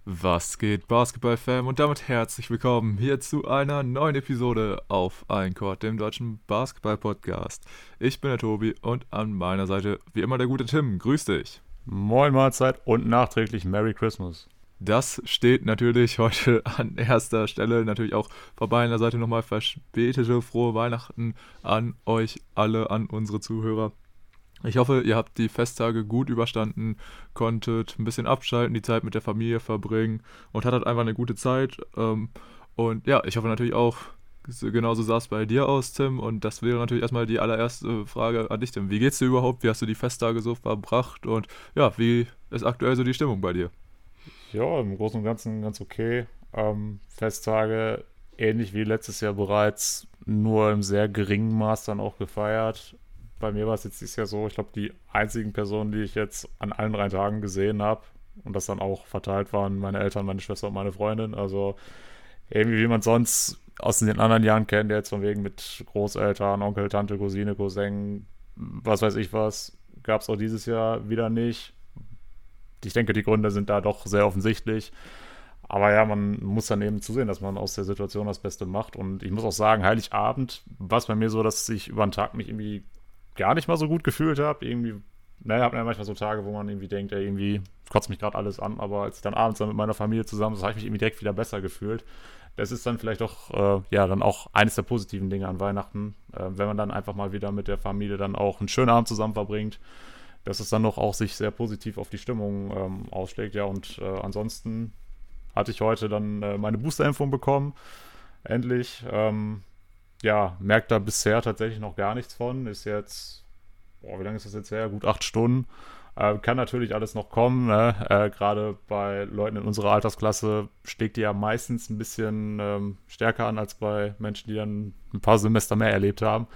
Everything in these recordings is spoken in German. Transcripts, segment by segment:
Was geht, Basketball-Fan? Und damit herzlich willkommen hier zu einer neuen Episode auf Ein Court, dem deutschen Basketball-Podcast. Ich bin der Tobi und an meiner Seite wie immer der gute Tim. Grüß dich. Moin Mahlzeit und nachträglich Merry Christmas. Das steht natürlich heute an erster Stelle. Natürlich auch von meiner Seite nochmal verspätete frohe Weihnachten an euch alle, an unsere Zuhörer. Ich hoffe, ihr habt die Festtage gut überstanden, konntet ein bisschen abschalten, die Zeit mit der Familie verbringen und hattet einfach eine gute Zeit. Und ja, ich hoffe natürlich auch, genauso sah es bei dir aus, Tim. Und das wäre natürlich erstmal die allererste Frage an dich, Tim. Wie geht's dir überhaupt? Wie hast du die Festtage so verbracht? Und ja, wie ist aktuell so die Stimmung bei dir? Ja, im Großen und Ganzen ganz okay. Festtage ähnlich wie letztes Jahr bereits, nur im sehr geringen Maß dann auch gefeiert. Bei mir war es jetzt dieses Jahr so, ich glaube, die einzigen Personen, die ich jetzt an allen 3 Tagen gesehen habe und das dann auch verteilt waren, meine Eltern, meine Schwester und meine Freundin. Also irgendwie wie man sonst aus den anderen Jahren kennt, jetzt von wegen mit Großeltern, Onkel, Tante, Cousine, Cousin, was weiß ich was, gab es auch dieses Jahr wieder nicht. Ich denke, die Gründe sind da doch sehr offensichtlich. Aber ja, man muss dann eben zusehen, dass man aus der Situation das Beste macht. Und ich muss auch sagen, Heiligabend war es bei mir so, dass ich über den Tag mich irgendwie gar nicht mal so gut gefühlt habe. Irgendwie, naja, hat man ja manchmal so Tage, wo man irgendwie denkt, ey, irgendwie kotzt mich gerade alles an. Aber als ich dann abends dann mit meiner Familie zusammen saß, habe ich mich irgendwie direkt wieder besser gefühlt. Das ist dann vielleicht auch, ja, dann auch eines der positiven Dinge an Weihnachten, wenn man dann einfach mal wieder mit der Familie dann auch einen schönen Abend zusammen verbringt, dass es dann noch auch sich sehr positiv auf die Stimmung ausschlägt. Ja, und ansonsten hatte ich heute dann meine Boosterimpfung bekommen. Endlich. Ja, merkt da bisher tatsächlich noch gar nichts von. Ist jetzt, boah, wie lange ist das jetzt her? Gut 8 Stunden. Kann natürlich alles noch kommen. Ne? Gerade bei Leuten in unserer Altersklasse schlägt die ja meistens ein bisschen stärker an als bei Menschen, die dann ein paar Semester mehr erlebt haben.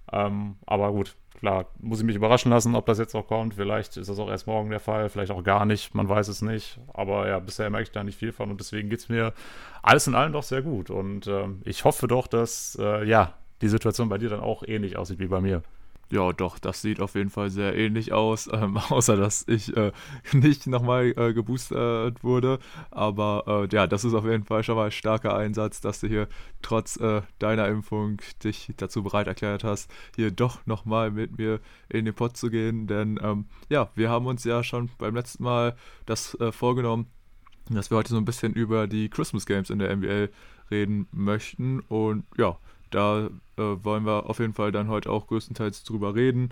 Aber gut, klar, muss ich mich überraschen lassen, ob das jetzt noch kommt. Vielleicht ist das auch erst morgen der Fall, vielleicht auch gar nicht, man weiß es nicht. Aber ja, bisher merke ich da nicht viel von und deswegen geht es mir alles in allem doch sehr gut. Und ich hoffe doch, dass ja, die Situation bei dir dann auch ähnlich aussieht wie bei mir. Ja, doch, das sieht auf jeden Fall sehr ähnlich aus, außer dass ich nicht nochmal geboostert wurde. Aber ja, das ist auf jeden Fall schon mal ein starker Einsatz, dass du hier trotz deiner Impfung dich dazu bereit erklärt hast, hier doch nochmal mit mir in den Pott zu gehen. Denn ja, wir haben uns ja schon beim letzten Mal das vorgenommen, dass wir heute so ein bisschen über die Christmas Games in der NBA reden möchten. Und ja, da wollen wir auf jeden Fall dann heute auch größtenteils drüber reden.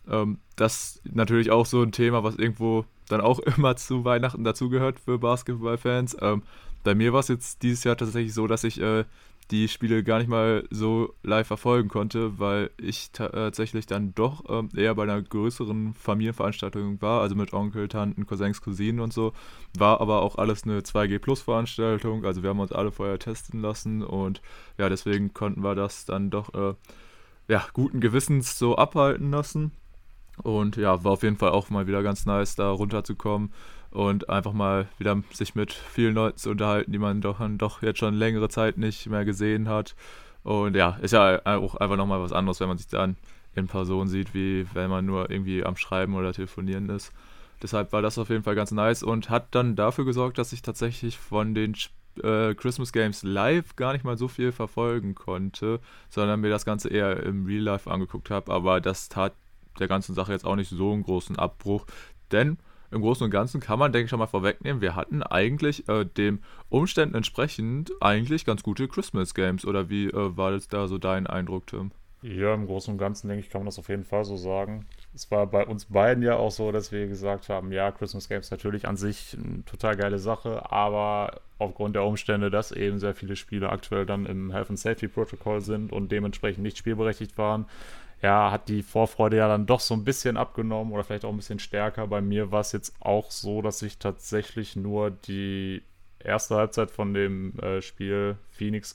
Das ist natürlich auch so ein Thema, was irgendwo dann auch immer zu Weihnachten dazugehört für Basketballfans. Bei mir war es jetzt dieses Jahr tatsächlich so, dass ich die Spiele gar nicht mal so live verfolgen konnte, weil ich tatsächlich dann doch eher bei einer größeren Familienveranstaltung war, also mit Onkel, Tanten, Cousins, Cousinen und so. War aber auch alles eine 2G-Plus-Veranstaltung, also wir haben uns alle vorher testen lassen und ja, deswegen konnten wir das dann doch ja, guten Gewissens so abhalten lassen. Und ja, war auf jeden Fall auch mal wieder ganz nice, da runterzukommen und einfach mal wieder sich mit vielen Leuten zu unterhalten, die man doch jetzt schon längere Zeit nicht mehr gesehen hat. Und ja, ist ja auch einfach nochmal was anderes, wenn man sich dann in Person sieht, wie wenn man nur irgendwie am Schreiben oder Telefonieren ist. Deshalb war das auf jeden Fall ganz nice und hat dann dafür gesorgt, dass ich tatsächlich von den Christmas Games live gar nicht mal so viel verfolgen konnte, sondern mir das Ganze eher im Real Life angeguckt habe. Aber das tat der ganzen Sache jetzt auch nicht so einen großen Abbruch, denn im Großen und Ganzen kann man, denke ich, schon mal vorwegnehmen, wir hatten eigentlich dem Umständen entsprechend eigentlich ganz gute Christmas Games. Oder wie war das da so dein Eindruck, Tim? Ja, im Großen und Ganzen denke ich, kann man das auf jeden Fall so sagen. Es war bei uns beiden ja auch so, dass wir gesagt haben, ja, Christmas Games natürlich an sich eine total geile Sache, aber aufgrund der Umstände, dass eben sehr viele Spiele aktuell dann im Health and Safety Protocol sind und dementsprechend nicht spielberechtigt waren, ja, hat die Vorfreude ja dann doch so ein bisschen abgenommen oder vielleicht auch ein bisschen stärker. Bei mir war es jetzt auch so, dass ich tatsächlich nur die erste Halbzeit von dem Spiel Phoenix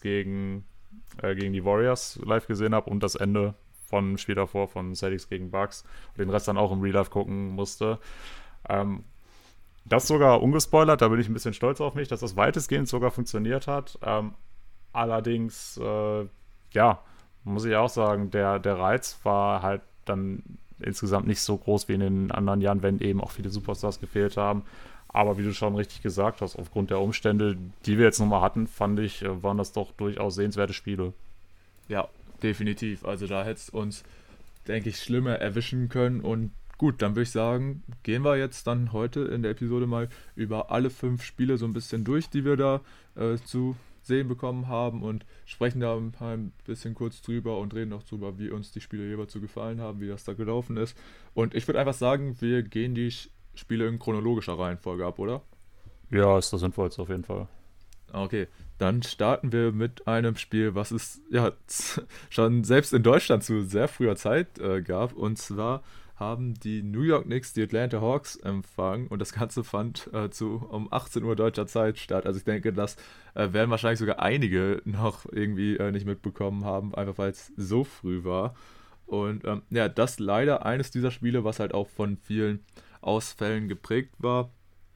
gegen die Warriors live gesehen habe und das Ende von dem Spiel davor von Celtics gegen Bucks und den Rest dann auch im Real Life gucken musste. Ähm, Das sogar ungespoilert, da bin ich ein bisschen stolz auf mich, dass das weitestgehend sogar funktioniert hat. Allerdings, ja, muss ich auch sagen, der Reiz war halt dann insgesamt nicht so groß wie in den anderen Jahren, wenn eben auch viele Superstars gefehlt haben. Aber wie du schon richtig gesagt hast, aufgrund der Umstände, die wir jetzt nochmal hatten, fand ich, waren das doch durchaus sehenswerte Spiele. Ja, definitiv. Also da hätte es uns, denke ich, schlimmer erwischen können. Und gut, dann würde ich sagen, gehen wir jetzt dann heute in der Episode mal über alle 5 Spiele so ein bisschen durch, die wir da zu sehen bekommen haben und sprechen da ein bisschen kurz drüber und reden auch drüber, wie uns die Spiele jeweils so gefallen haben, wie das da gelaufen ist. Und ich würde einfach sagen, wir gehen die Spiele in chronologischer Reihenfolge ab, oder? Ja, ist das Sinnvollste auf jeden Fall. Okay, dann starten wir mit einem Spiel, was es ja schon selbst in Deutschland zu sehr früher Zeit gab. Und zwar haben die New York Knicks die Atlanta Hawks empfangen und das Ganze fand um 18 Uhr deutscher Zeit statt. Also ich denke, das werden wahrscheinlich sogar einige noch irgendwie nicht mitbekommen haben, einfach weil es so früh war. Und ja, das leider eines dieser Spiele, was halt auch von vielen Ausfällen geprägt war.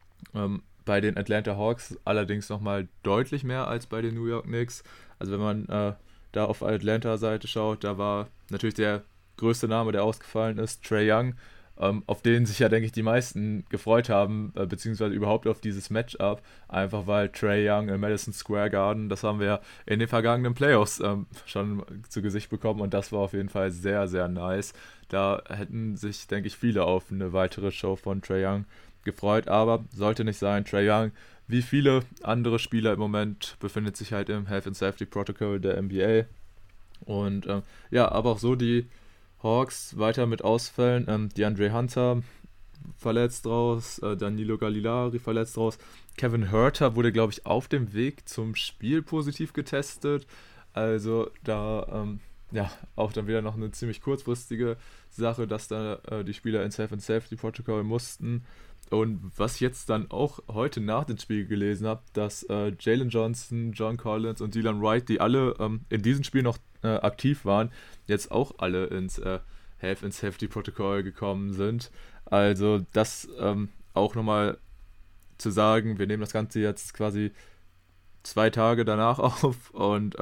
Bei den Atlanta Hawks allerdings nochmal deutlich mehr als bei den New York Knicks. Also wenn man da auf Atlanta-Seite schaut, da war natürlich der größte Name, der ausgefallen ist, Trae Young, auf den sich ja, denke ich, die meisten gefreut haben, beziehungsweise überhaupt auf dieses Matchup, einfach weil Trae Young im Madison Square Garden, das haben wir ja in den vergangenen Playoffs schon zu Gesicht bekommen und das war auf jeden Fall sehr, sehr nice. Da hätten sich, denke ich, viele auf eine weitere Show von Trae Young gefreut, aber sollte nicht sein. Trae Young, wie viele andere Spieler im Moment, befindet sich halt im Health and Safety Protocol der NBA. Und ja, aber auch so die Hawks weiter mit Ausfällen. DeAndre Hunter verletzt raus, Danilo Gallinari verletzt raus. Kevin Huerter wurde, glaube ich, auf dem Weg zum Spiel positiv getestet. Also da ja, auch dann wieder noch eine ziemlich kurzfristige Sache, dass da die Spieler ins Health and Safety Protocol mussten. Und was ich jetzt dann auch heute nach dem Spiel gelesen habe, dass Jalen Johnson, John Collins und Dylan Wright, die alle in diesem Spiel noch aktiv waren, jetzt auch alle ins Health and Safety Protocol gekommen sind. Also das auch nochmal zu sagen, wir nehmen das Ganze jetzt quasi 2 Tage danach auf und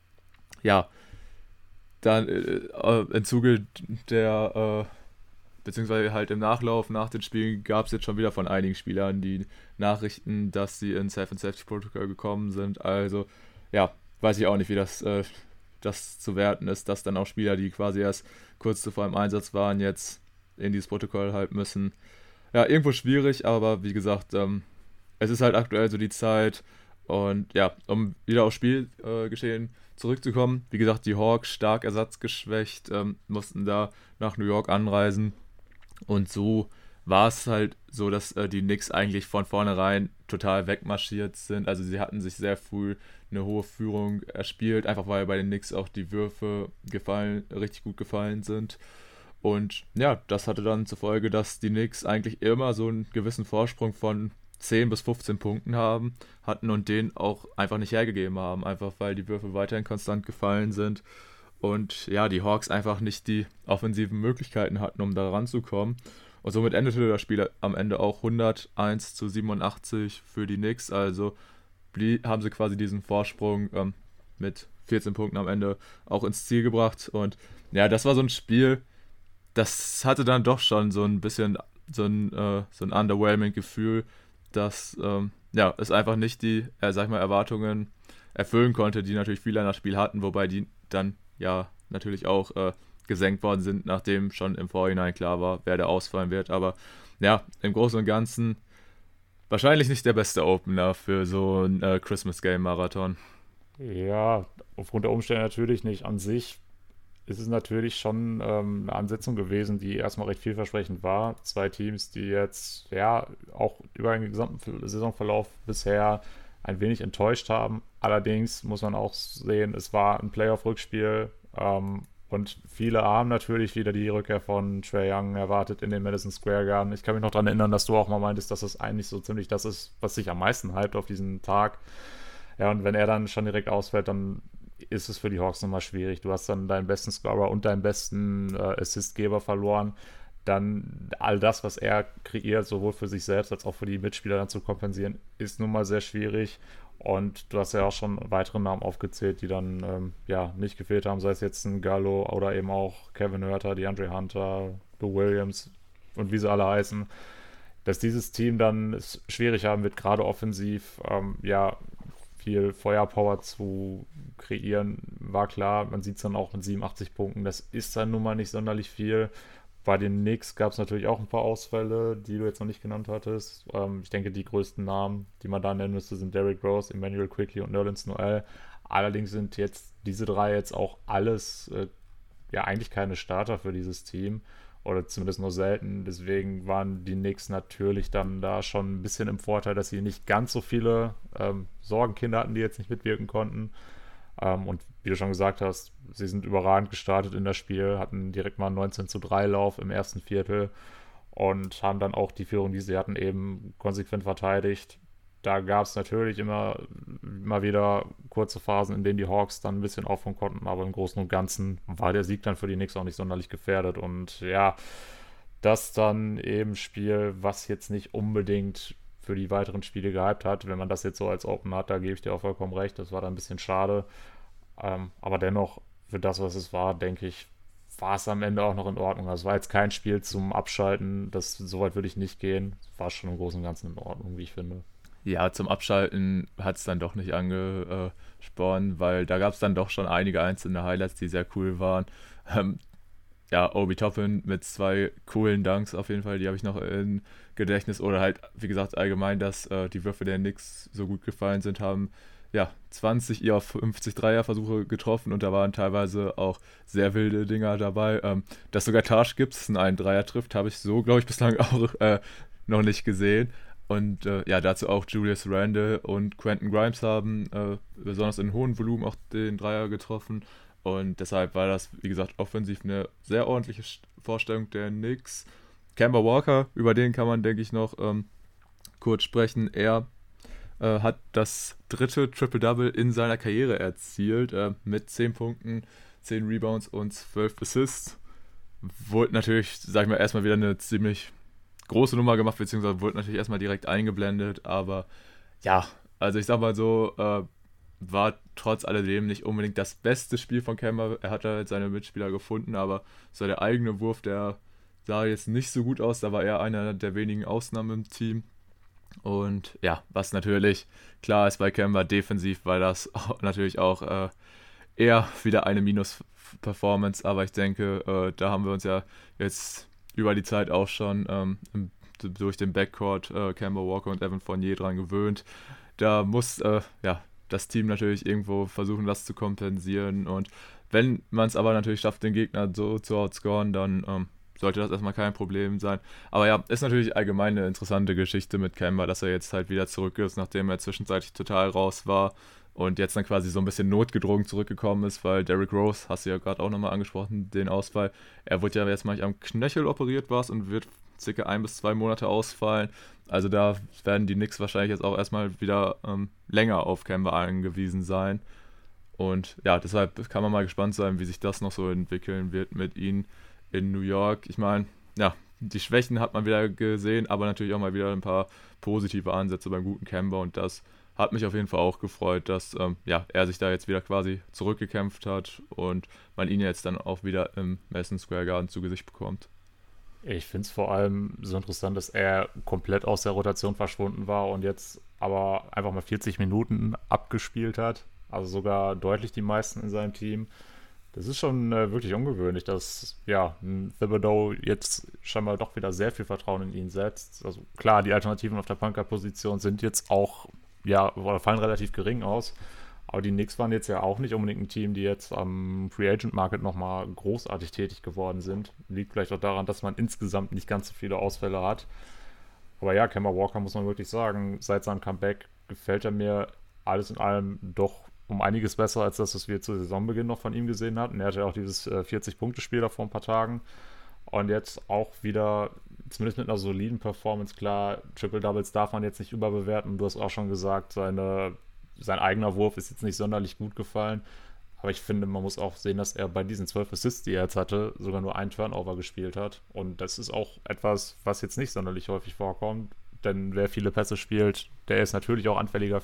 ja, dann im Zuge der beziehungsweise halt im Nachlauf nach den Spielen gab es jetzt schon wieder von einigen Spielern die Nachrichten, dass sie ins Health and Safety Protocol gekommen sind. Also ja, weiß ich auch nicht, wie das zu werten ist, dass dann auch Spieler, die quasi erst kurz zuvor im Einsatz waren, jetzt in dieses Protokoll halt müssen. Ja, irgendwo schwierig, aber wie gesagt, es ist halt aktuell so die Zeit und ja, um wieder aufs Spielgeschehen zurückzukommen, wie gesagt, die Hawks stark ersatzgeschwächt, mussten da nach New York anreisen. Und so war es halt so, dass die Knicks eigentlich von vornherein total wegmarschiert sind. Also sie hatten sich sehr früh eine hohe Führung erspielt, einfach weil bei den Knicks auch die Würfe richtig gut gefallen sind. Und ja, das hatte dann zur Folge, dass die Knicks eigentlich immer so einen gewissen Vorsprung von 10 bis 15 Punkten hatten und den auch einfach nicht hergegeben haben, einfach weil die Würfe weiterhin konstant gefallen sind. Und ja, die Hawks einfach nicht die offensiven Möglichkeiten hatten, um da ranzukommen. Und somit endete das Spiel am Ende auch 101-87 für die Knicks. Also haben sie quasi diesen Vorsprung mit 14 Punkten am Ende auch ins Ziel gebracht. Und ja, das war so ein Spiel, das hatte dann doch schon so ein bisschen so ein underwhelming Gefühl, dass ja, es einfach nicht die, sag ich mal, Erwartungen erfüllen konnte, die natürlich viele an das Spiel hatten, wobei die dann ja natürlich auch gesenkt worden sind, nachdem schon im Vorhinein klar war, wer da ausfallen wird. Aber ja, im Großen und Ganzen wahrscheinlich nicht der beste Opener für so ein Christmas Game Marathon. Ja, aufgrund der Umstände natürlich nicht. An sich ist es natürlich schon eine Ansetzung gewesen, die erstmal recht vielversprechend war. Zwei Teams, die jetzt ja auch über den gesamten Saisonverlauf bisher ein wenig enttäuscht haben. Allerdings muss man auch sehen, es war ein Playoff-Rückspiel und viele haben natürlich wieder die Rückkehr von Trae Young erwartet in den Madison Square Garden. Ich kann mich noch daran erinnern, dass du auch mal meintest, dass das eigentlich so ziemlich das ist, was sich am meisten hypt auf diesen Tag. Ja, und wenn er dann schon direkt ausfällt, dann ist es für die Hawks nochmal schwierig. Du hast dann deinen besten Scorer und deinen besten Assistgeber verloren. Dann all das, was er kreiert, sowohl für sich selbst als auch für die Mitspieler dann zu kompensieren, ist nun mal sehr schwierig. Und du hast ja auch schon weitere Namen aufgezählt, die dann ja nicht gefehlt haben, sei es jetzt ein Gallo oder eben auch Kevin Huerter, DeAndre Hunter, Lou Williams und wie sie alle heißen. dass dieses Team dann es schwierig haben wird, gerade offensiv, ja, viel Feuerpower zu kreieren, war klar. Man sieht es dann auch mit 87 Punkten. Das ist dann nun mal nicht sonderlich viel. Bei den Knicks gab es natürlich auch ein paar Ausfälle, die du jetzt noch nicht genannt hattest. Ich denke, die größten Namen, die man da nennen müsste, sind Derrick Rose, Emmanuel Quickley und Nerlens Noel. Allerdings sind jetzt diese drei jetzt auch alles ja eigentlich keine Starter für dieses Team oder zumindest nur selten. Deswegen waren die Knicks natürlich dann da schon ein bisschen im Vorteil, dass sie nicht ganz so viele Sorgenkinder hatten, die jetzt nicht mitwirken konnten. Und wie du schon gesagt hast, sie sind überragend gestartet in das Spiel, hatten direkt mal einen 19:3 Lauf im ersten Viertel und haben dann auch die Führung, die sie hatten, eben konsequent verteidigt. Da gab es natürlich immer wieder kurze Phasen, in denen die Hawks dann ein bisschen aufholen konnten, aber im Großen und Ganzen war der Sieg dann für die Knicks auch nicht sonderlich gefährdet. Und ja, das dann eben Spiel, was jetzt nicht unbedingt für die weiteren Spiele gehypt hat. Wenn man das jetzt so als Open hat, da gebe ich dir auch vollkommen recht. Das war dann ein bisschen schade. Aber dennoch, für das, was es war, denke ich, war es am Ende auch noch in Ordnung. Also es war jetzt kein Spiel zum Abschalten. So weit würde ich nicht gehen. War schon im Großen und Ganzen in Ordnung, wie ich finde. Ja, zum Abschalten hat es dann doch nicht angespornt, weil da gab es dann doch schon einige einzelne Highlights, die sehr cool waren. Ähm, ja, Obi Toppin mit zwei coolen Dunks auf jeden Fall, die habe ich noch in Gedächtnis. Oder halt, wie gesagt, allgemein, dass die Würfe der Knicks so gut gefallen sind, haben ja 20 ihrer 50 Dreierversuche getroffen und da waren teilweise auch sehr wilde Dinger dabei. Dass sogar Taj Gibson einen Dreier trifft, habe ich so, glaube ich, bislang auch noch nicht gesehen. Und ja, dazu auch Julius Randle und Quentin Grimes haben besonders in hohem Volumen auch den Dreier getroffen. Und deshalb war das, wie gesagt, offensiv eine sehr ordentliche Vorstellung der Knicks. Kemba Walker, über den kann man, denke ich, noch kurz sprechen. Er hat das dritte Triple-Double in seiner Karriere erzielt, mit 10 Punkten, 10 Rebounds und 12 Assists. Wurde natürlich, sag ich mal, erstmal wieder eine ziemlich große Nummer gemacht, beziehungsweise wurde natürlich erstmal direkt eingeblendet, aber ja, also ich sag mal so, war trotz alledem nicht unbedingt das beste Spiel von Kemba. Er hat halt seine Mitspieler gefunden, aber so der eigene Wurf, der sah jetzt nicht so gut aus, da war er einer der wenigen Ausnahmen im Team. Und ja, was natürlich klar ist bei Kemba defensiv, weil das auch, natürlich auch eher wieder eine Minus-Performance, aber ich denke, da haben wir uns ja jetzt über die Zeit auch schon durch den Backcourt Kemba Walker und Evan Fournier dran gewöhnt. Da muss ja, das Team natürlich irgendwo versuchen, das zu kompensieren. Und wenn man es aber natürlich schafft, den Gegner so zu outscoren, dann sollte das erstmal kein Problem sein. Aber ja, ist natürlich allgemein eine interessante Geschichte mit Kemba, dass er jetzt halt wieder zurück ist, nachdem er zwischenzeitlich total raus war und jetzt dann quasi so ein bisschen notgedrungen zurückgekommen ist, weil Derrick Rose, hast du ja gerade auch nochmal angesprochen, den Ausfall, er wurde ja jetzt mal am Knöchel operiert und wird circa 1 bis 2 Monate ausfallen. Also da werden die Knicks wahrscheinlich jetzt auch erstmal wieder länger auf Kemba angewiesen sein. Und ja, deshalb kann man mal gespannt sein, wie sich das noch so entwickeln wird mit ihnen in New York. Ich meine, ja, die Schwächen hat man wieder gesehen, aber natürlich auch mal wieder ein paar positive Ansätze beim guten Kemba und das hat mich auf jeden Fall auch gefreut, dass ja, er sich da jetzt wieder quasi zurückgekämpft hat und man ihn jetzt dann auch wieder im Madison Square Garden zu Gesicht bekommt. Ich finde es vor allem so interessant, dass er komplett aus der Rotation verschwunden war und jetzt aber einfach mal 40 Minuten abgespielt hat. Also sogar deutlich die meisten in seinem Team. Das ist schon wirklich ungewöhnlich, dass ja, ein Thibodeau jetzt scheinbar doch wieder sehr viel Vertrauen in ihn setzt. Also klar, die Alternativen auf der Punker-Position sind jetzt auch, ja, oder fallen relativ gering aus. Aber die Knicks waren jetzt ja auch nicht unbedingt ein Team, die jetzt am Free Agent Market nochmal großartig tätig geworden sind. Liegt vielleicht auch daran, dass man insgesamt nicht ganz so viele Ausfälle hat. Aber ja, Kemba Walker muss man wirklich sagen, seit seinem Comeback gefällt er mir alles in allem doch um einiges besser als das, was wir zu Saisonbeginn noch von ihm gesehen hatten. Er hatte ja auch dieses 40-Punkte-Spiel da vor ein paar Tagen. Und jetzt auch wieder, zumindest mit einer soliden Performance, klar, Triple-Doubles darf man jetzt nicht überbewerten. Du hast auch schon gesagt, sein eigener Wurf ist jetzt nicht sonderlich gut gefallen. Aber ich finde, man muss auch sehen, dass er bei diesen 12 Assists, die er jetzt hatte, sogar nur einen Turnover gespielt hat. Und das ist auch etwas, was jetzt nicht sonderlich häufig vorkommt. Denn wer viele Pässe spielt, der ist natürlich auch anfälliger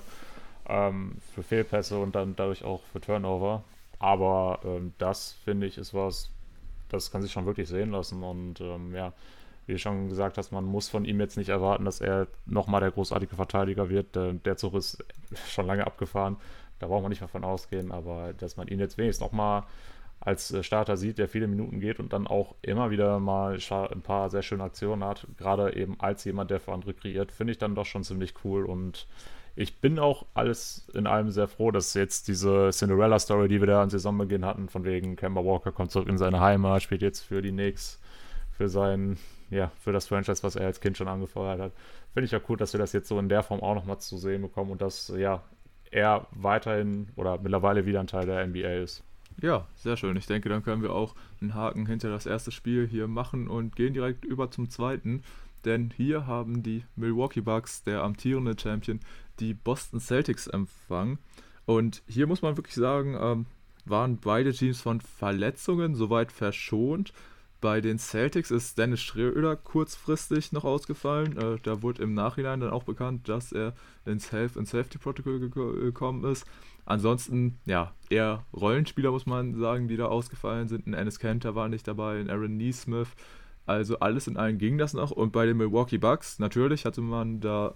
für Fehlpässe und dann dadurch auch für Turnover. Aber das, finde ich, ist was, das kann sich schon wirklich sehen lassen. Und ja, wie du schon gesagt hast, man muss von ihm jetzt nicht erwarten, dass er nochmal der großartige Verteidiger wird. Der Zug ist schon lange abgefahren. Da braucht man nicht mehr von ausgehen, aber dass man ihn jetzt wenigstens nochmal als Starter sieht, der viele Minuten geht und dann auch immer wieder mal ein paar sehr schöne Aktionen hat, gerade eben als jemand, der für andere kreiert, finde ich dann doch schon ziemlich cool. Und ich bin auch alles in allem sehr froh, dass jetzt diese Cinderella-Story, die wir da am Saisonbeginn hatten, von wegen Kemba Walker kommt zurück in seine Heimat, spielt jetzt für die Knicks, für sein, ja, für das Franchise, was er als Kind schon angefeuert hat. Finde ich ja cool, dass wir das jetzt so in der Form auch nochmal zu sehen bekommen und dass, ja, er weiterhin oder mittlerweile wieder ein Teil der NBA ist. Ja, sehr schön. Ich denke, dann können wir auch einen Haken hinter das erste Spiel hier machen und gehen direkt über zum zweiten. Denn hier haben die Milwaukee Bucks, der amtierende Champion, die Boston Celtics empfangen. Und hier muss man wirklich sagen, waren beide Teams von Verletzungen soweit verschont. Bei den Celtics ist Dennis Schröder kurzfristig noch ausgefallen. Da wurde im Nachhinein dann auch bekannt, dass er ins Health and Safety Protocol gekommen ist. Ansonsten, ja, eher Rollenspieler, muss man sagen, die da ausgefallen sind. Ein Enes Kanter war nicht dabei, ein Aaron Nesmith. Also alles in allem ging das noch. Und bei den Milwaukee Bucks, natürlich hatte man da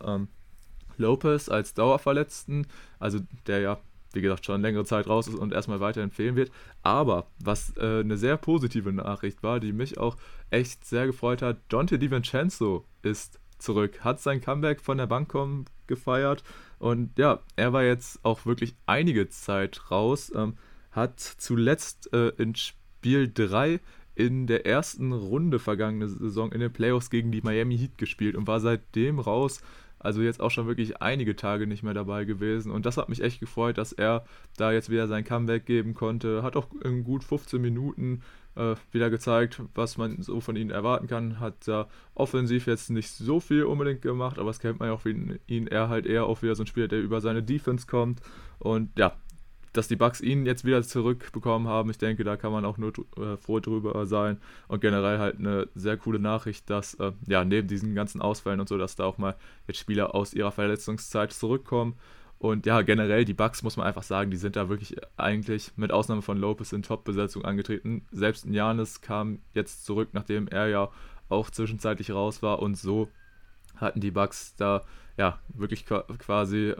Lopez als Dauerverletzten, also der ja, wie gesagt, schon längere Zeit raus ist und erstmal weiterhin fehlen wird. Aber was eine sehr positive Nachricht war, die mich auch echt sehr gefreut hat, Donte DiVincenzo ist zurück, hat sein Comeback von der Bank kommen gefeiert und ja, er war jetzt auch wirklich einige Zeit raus, hat zuletzt in Spiel 3 in der ersten Runde vergangene Saison in den Playoffs gegen die Miami Heat gespielt und war seitdem raus. Also jetzt auch schon wirklich einige Tage nicht mehr dabei gewesen. Und das hat mich echt gefreut, dass er da jetzt wieder sein Comeback geben konnte. Hat auch in gut 15 Minuten wieder gezeigt, was man so von ihm erwarten kann. Hat da offensiv jetzt nicht so viel unbedingt gemacht, aber das kennt man ja auch wie ihn. Er halt eher auch wieder so ein Spieler, der über seine Defense kommt. Und ja, dass die Bucks ihn jetzt wieder zurückbekommen haben, ich denke, da kann man auch nur froh drüber sein. Und generell halt eine sehr coole Nachricht, dass ja, neben diesen ganzen Ausfällen und so, dass da auch mal jetzt Spieler aus ihrer Verletzungszeit zurückkommen. Und ja, generell, die Bucks, muss man einfach sagen, die sind da wirklich eigentlich mit Ausnahme von Lopez in Top-Besetzung angetreten. Selbst ein Giannis kam jetzt zurück, nachdem er ja auch zwischenzeitlich raus war. Und so hatten die Bucks da ja wirklich quasi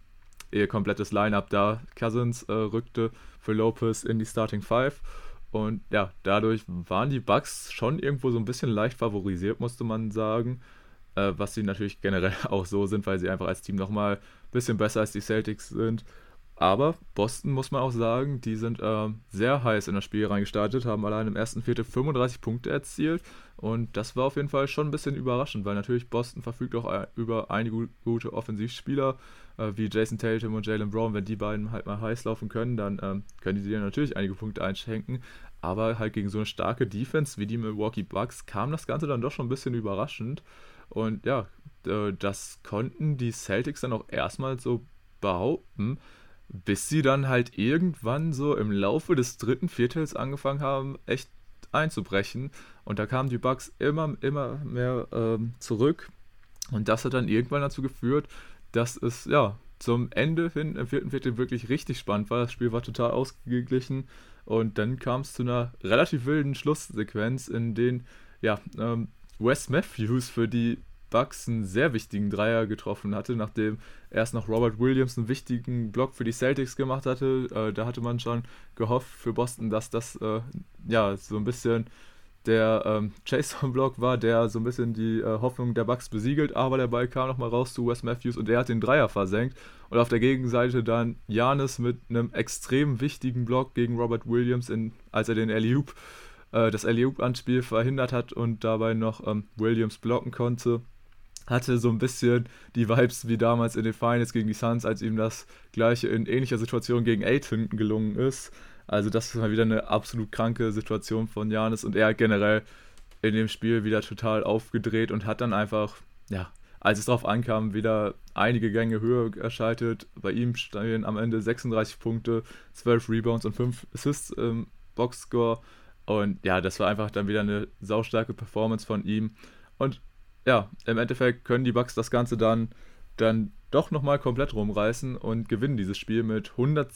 ihr komplettes Line-Up da. Cousins rückte für Lopez in die Starting Five. Und ja, dadurch waren die Bucks schon irgendwo so ein bisschen leicht favorisiert, musste man sagen. Was sie natürlich generell auch so sind, weil sie einfach als Team nochmal ein bisschen besser als die Celtics sind. Aber Boston, muss man auch sagen, die sind sehr heiß in das Spiel reingestartet, haben allein im ersten Viertel 35 Punkte erzielt. Und das war auf jeden Fall schon ein bisschen überraschend, weil natürlich Boston verfügt auch über einige gute Offensivspieler, wie Jason Tatum und Jaylen Brown. Wenn die beiden halt mal heiß laufen können, dann können die dir natürlich einige Punkte einschenken. Aber halt gegen so eine starke Defense wie die Milwaukee Bucks kam das Ganze dann doch schon ein bisschen überraschend. Und ja, das konnten die Celtics dann auch erstmal so behaupten, bis sie dann halt irgendwann so im Laufe des dritten Viertels angefangen haben, echt einzubrechen. Und da kamen die Bucks immer mehr zurück. Und das hat dann irgendwann dazu geführt, dass es ja zum Ende hin im vierten Viertel wirklich richtig spannend war. Das Spiel war total ausgeglichen. Und dann kam es zu einer relativ wilden Schlusssequenz, in den ja, Wes Matthews für die Bucks einen sehr wichtigen Dreier getroffen hatte, nachdem erst noch Robert Williams einen wichtigen Block für die Celtics gemacht hatte. Da hatte man schon gehofft für Boston, dass das ja so ein bisschen der Jason-Block war, der so ein bisschen die Hoffnung der Bucks besiegelt, aber der Ball kam nochmal raus zu Wes Matthews und der hat den Dreier versenkt. Und auf der Gegenseite dann Giannis mit einem extrem wichtigen Block gegen Robert Williams, als er den das Alley-Oop-Anspiel verhindert hat und dabei noch Williams blocken konnte. Hatte so ein bisschen die Vibes wie damals in den Finals gegen die Suns, als ihm das gleiche in ähnlicher Situation gegen Ayton gelungen ist. Also das ist mal wieder eine absolut kranke Situation von Giannis und er hat generell in dem Spiel wieder total aufgedreht und hat dann einfach, ja, als es drauf ankam, wieder einige Gänge höher geschaltet. Bei ihm stehen am Ende 36 Punkte, 12 Rebounds und 5 Assists im Boxscore. Und ja, das war einfach dann wieder eine saustarke Performance von ihm. Und ja, im Endeffekt können die Bucks das Ganze dann doch nochmal komplett rumreißen und gewinnen dieses Spiel mit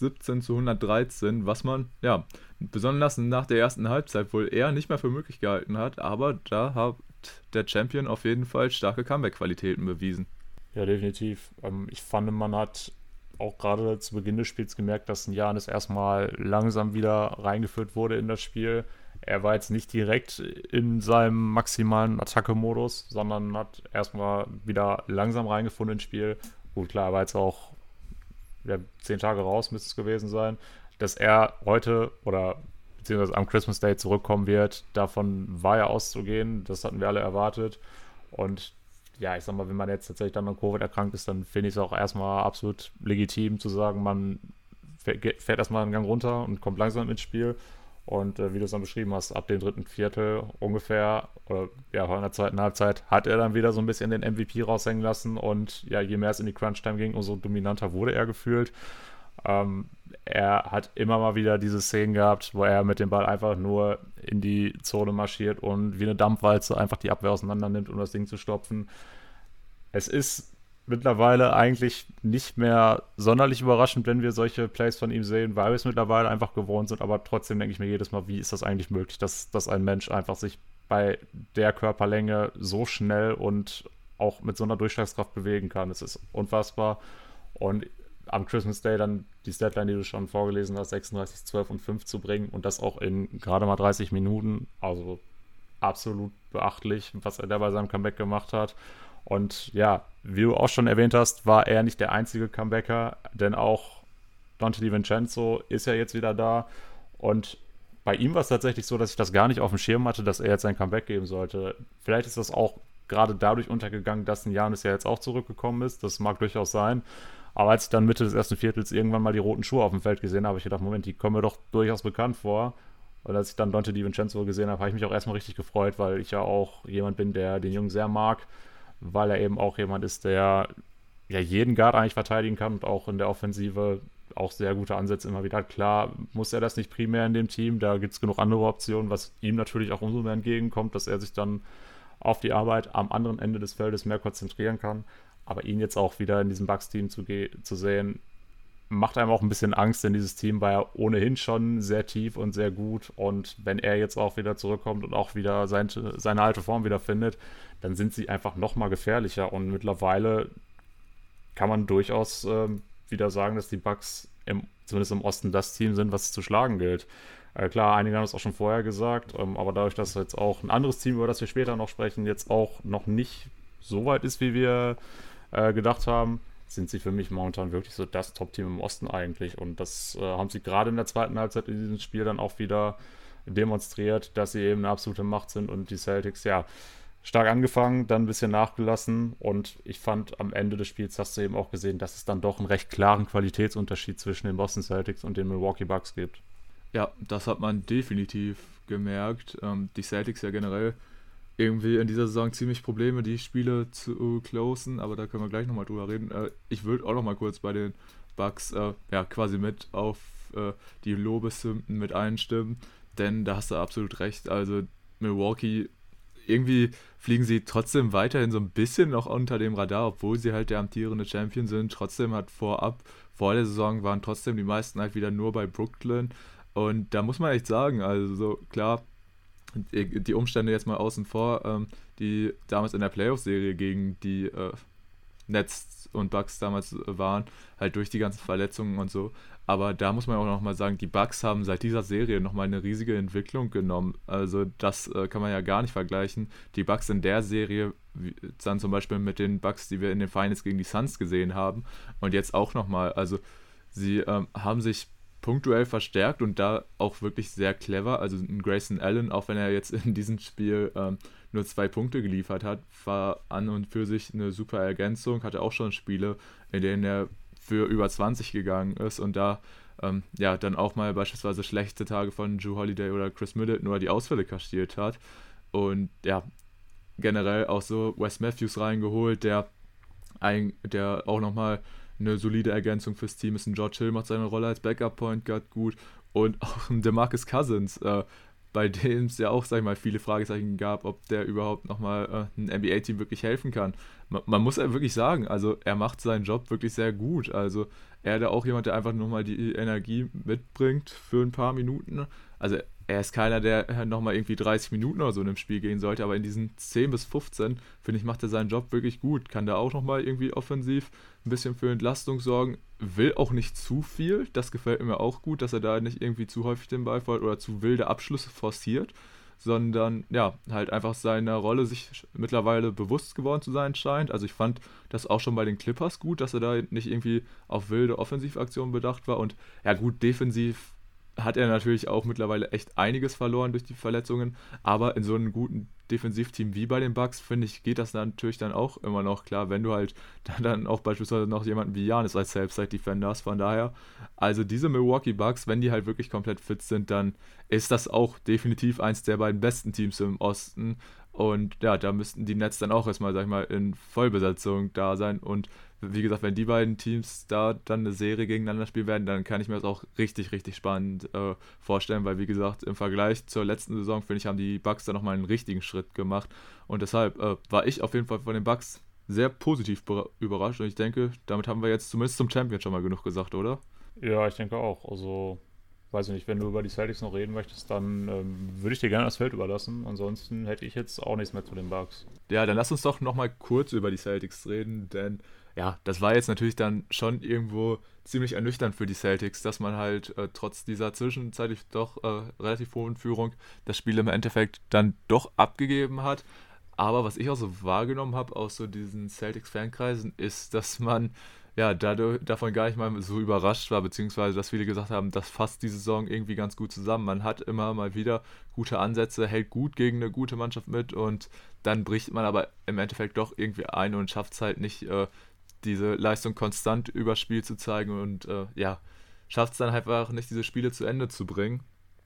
117-113, was man, ja, besonders nach der ersten Halbzeit wohl eher nicht mehr für möglich gehalten hat, aber da hat der Champion auf jeden Fall starke Comeback-Qualitäten bewiesen. Ja, definitiv. Ich fand, man hat auch gerade zu Beginn des Spiels gemerkt, dass ein Giannis erstmal langsam wieder reingeführt wurde in das Spiel. Er war jetzt nicht direkt in seinem maximalen Attacke-Modus, sondern hat erstmal wieder langsam reingefunden ins Spiel. Gut, klar, er war jetzt auch 10 Tage raus, müsste es gewesen sein. Dass er heute oder beziehungsweise am Christmas Day zurückkommen wird, davon war ja auszugehen. Das hatten wir alle erwartet. Und ja, ich sag mal, wenn man jetzt tatsächlich dann an Covid erkrankt ist, dann finde ich es auch erstmal absolut legitim zu sagen, man fährt erstmal einen Gang runter und kommt langsam ins Spiel. Und wie du es dann beschrieben hast, ab dem dritten Viertel ungefähr, oder ja, in der zweiten Halbzeit, hat er dann wieder so ein bisschen den MVP raushängen lassen. Und ja, je mehr es in die Crunch-Time ging, umso dominanter wurde er gefühlt. Er hat immer mal wieder diese Szenen gehabt, wo er mit dem Ball einfach nur in die Zone marschiert und wie eine Dampfwalze einfach die Abwehr auseinander nimmt, um das Ding zu stopfen. Es ist mittlerweile eigentlich nicht mehr sonderlich überraschend, wenn wir solche Plays von ihm sehen, weil wir es mittlerweile einfach gewohnt sind, aber trotzdem denke ich mir jedes Mal, wie ist das eigentlich möglich, dass ein Mensch einfach sich bei der Körperlänge so schnell und auch mit so einer Durchschlagskraft bewegen kann. Es ist unfassbar. Und am Christmas Day dann die Deadline, die du schon vorgelesen hast, 36, 12 und 5 zu bringen und das auch in gerade mal 30 Minuten, also absolut beachtlich, was er da bei seinem Comeback gemacht hat. Und ja, wie du auch schon erwähnt hast, war er nicht der einzige Comebacker, denn auch Dante DiVincenzo ist ja jetzt wieder da. Und bei ihm war es tatsächlich so, dass ich das gar nicht auf dem Schirm hatte, dass er jetzt ein Comeback geben sollte. Vielleicht ist das auch gerade dadurch untergegangen, dass ein Giannis ja jetzt auch zurückgekommen ist. Das mag durchaus sein. Aber als ich dann Mitte des ersten Viertels irgendwann mal die roten Schuhe auf dem Feld gesehen habe, habe ich gedacht, Moment, die kommen mir doch durchaus bekannt vor. Und als ich dann Dante DiVincenzo gesehen habe, habe ich mich auch erstmal richtig gefreut, weil ich ja auch jemand bin, der den Jungen sehr mag, weil er eben auch jemand ist, der ja jeden Guard eigentlich verteidigen kann und auch in der Offensive auch sehr gute Ansätze immer wieder hat. Klar muss er das nicht primär in dem Team, da gibt es genug andere Optionen, was ihm natürlich auch umso mehr entgegenkommt, dass er sich dann auf die Arbeit am anderen Ende des Feldes mehr konzentrieren kann. Aber ihn jetzt auch wieder in diesem Bucks-Team zu sehen, macht einem auch ein bisschen Angst, denn dieses Team war ja ohnehin schon sehr tief und sehr gut. Und wenn er jetzt auch wieder zurückkommt und auch wieder seine alte Form wieder findet, dann sind sie einfach nochmal gefährlicher. Und mittlerweile kann man durchaus wieder sagen, dass die Bucks zumindest im Osten das Team sind, was es zu schlagen gilt. Klar, einige haben es auch schon vorher gesagt, aber dadurch, dass jetzt auch ein anderes Team, über das wir später noch sprechen, jetzt auch noch nicht so weit ist, wie wir gedacht haben, sind sie für mich momentan wirklich so das Top-Team im Osten eigentlich. Und das haben sie gerade in der zweiten Halbzeit in diesem Spiel dann auch wieder demonstriert, dass sie eben eine absolute Macht sind. Und die Celtics, ja, stark angefangen, dann ein bisschen nachgelassen. Und ich fand, am Ende des Spiels hast du eben auch gesehen, dass es dann doch einen recht klaren Qualitätsunterschied zwischen den Boston Celtics und den Milwaukee Bucks gibt. Ja, das hat man definitiv gemerkt. Die Celtics ja generell irgendwie in dieser Saison ziemlich Probleme, die Spiele zu closen, aber da können wir gleich nochmal drüber reden. Ich würde auch nochmal kurz bei den Bucks ja, quasi mit auf die Lobeshymnen mit einstimmen, denn da hast du absolut recht. Also Milwaukee, irgendwie fliegen sie trotzdem weiterhin so ein bisschen noch unter dem Radar, obwohl sie halt der amtierende Champion sind. Trotzdem hat vor der Saison waren trotzdem die meisten halt wieder nur bei Brooklyn. Und da muss man echt sagen, also so klar, die Umstände jetzt mal außen vor, die damals in der Playoff-Serie gegen die Nets und Bucks damals waren, halt durch die ganzen Verletzungen und so. Aber da muss man auch nochmal sagen, die Bucks haben seit dieser Serie nochmal eine riesige Entwicklung genommen. Also das kann man ja gar nicht vergleichen. Die Bucks in der Serie, dann zum Beispiel mit den Bucks, die wir in den Finals gegen die Suns gesehen haben und jetzt auch nochmal. Also sie haben sich punktuell verstärkt und da auch wirklich sehr clever. Also ein Grayson Allen, auch wenn er jetzt in diesem Spiel nur 2 Punkte geliefert hat, war an und für sich eine super Ergänzung, hatte auch schon Spiele, in denen er für über 20 gegangen ist und da ja dann auch mal beispielsweise schlechte Tage von Jrue Holiday oder Chris Middleton nur die Ausfälle kaschiert hat. Und ja, generell auch so Wes Matthews reingeholt, der auch nochmal eine solide Ergänzung fürs Team ist. Ein George Hill macht seine Rolle als Backup-Point Guard gut und auch ein DeMarcus Cousins, bei dem es ja auch, sag ich mal, viele Fragezeichen gab, ob der überhaupt nochmal ein NBA-Team wirklich helfen kann. Man muss ja wirklich sagen, also er macht seinen Job wirklich sehr gut. Also er da auch jemand, der einfach nochmal die Energie mitbringt für ein paar Minuten. Also er ist keiner, der nochmal irgendwie 30 Minuten oder so in einem Spiel gehen sollte, aber in diesen 10 bis 15, finde ich, macht er seinen Job wirklich gut. Kann da auch nochmal irgendwie offensiv ein bisschen für Entlastung sorgen. Will auch nicht zu viel, das gefällt mir auch gut, dass er da nicht irgendwie zu häufig den Ball verliert oder zu wilde Abschlüsse forciert, sondern ja, halt einfach seiner Rolle sich mittlerweile bewusst geworden zu sein scheint. Also ich fand das auch schon bei den Clippers gut, dass er da nicht irgendwie auf wilde Offensivaktionen bedacht war und ja gut, defensiv hat er natürlich auch mittlerweile echt einiges verloren durch die Verletzungen, aber in so einem guten Defensivteam wie bei den Bucks, finde ich, geht das natürlich dann auch immer noch klar, wenn du halt dann auch beispielsweise noch jemanden wie Giannis als Help-Side-Defender hast. Von daher, also diese Milwaukee Bucks, wenn die halt wirklich komplett fit sind, dann ist das auch definitiv eins der beiden besten Teams im Osten. Und ja, da müssten die Nets dann auch erstmal, sag ich mal, in Vollbesetzung da sein. Und wie gesagt, wenn die beiden Teams da dann eine Serie gegeneinander spielen werden, dann kann ich mir das auch richtig, richtig spannend vorstellen, weil wie gesagt, im Vergleich zur letzten Saison, finde ich, haben die Bucks da nochmal einen richtigen Schritt gemacht. Und deshalb war ich auf jeden Fall von den Bucks sehr positiv überrascht. Und ich denke, damit haben wir jetzt zumindest zum Champion schon mal genug gesagt, oder? Ja, ich denke auch. Also, weiß ich nicht, wenn du über die Celtics noch reden möchtest, dann würde ich dir gerne das Feld überlassen. Ansonsten hätte ich jetzt auch nichts mehr zu den Bucks. Ja, dann lass uns doch nochmal kurz über die Celtics reden, denn ja, das war jetzt natürlich dann schon irgendwo ziemlich ernüchternd für die Celtics, dass man halt trotz dieser zwischenzeitlich doch relativ hohen Führung das Spiel im Endeffekt dann doch abgegeben hat. Aber was ich auch so wahrgenommen habe aus so diesen Celtics-Fankreisen, ist, dass man ja davon gar nicht mal so überrascht war, beziehungsweise dass viele gesagt haben, das fasst die Saison irgendwie ganz gut zusammen. Man hat immer mal wieder gute Ansätze, hält gut gegen eine gute Mannschaft mit und dann bricht man aber im Endeffekt doch irgendwie ein und schafft es halt nicht, diese Leistung konstant übers Spiel zu zeigen und ja, schafft es dann halt einfach nicht, diese Spiele zu Ende zu bringen.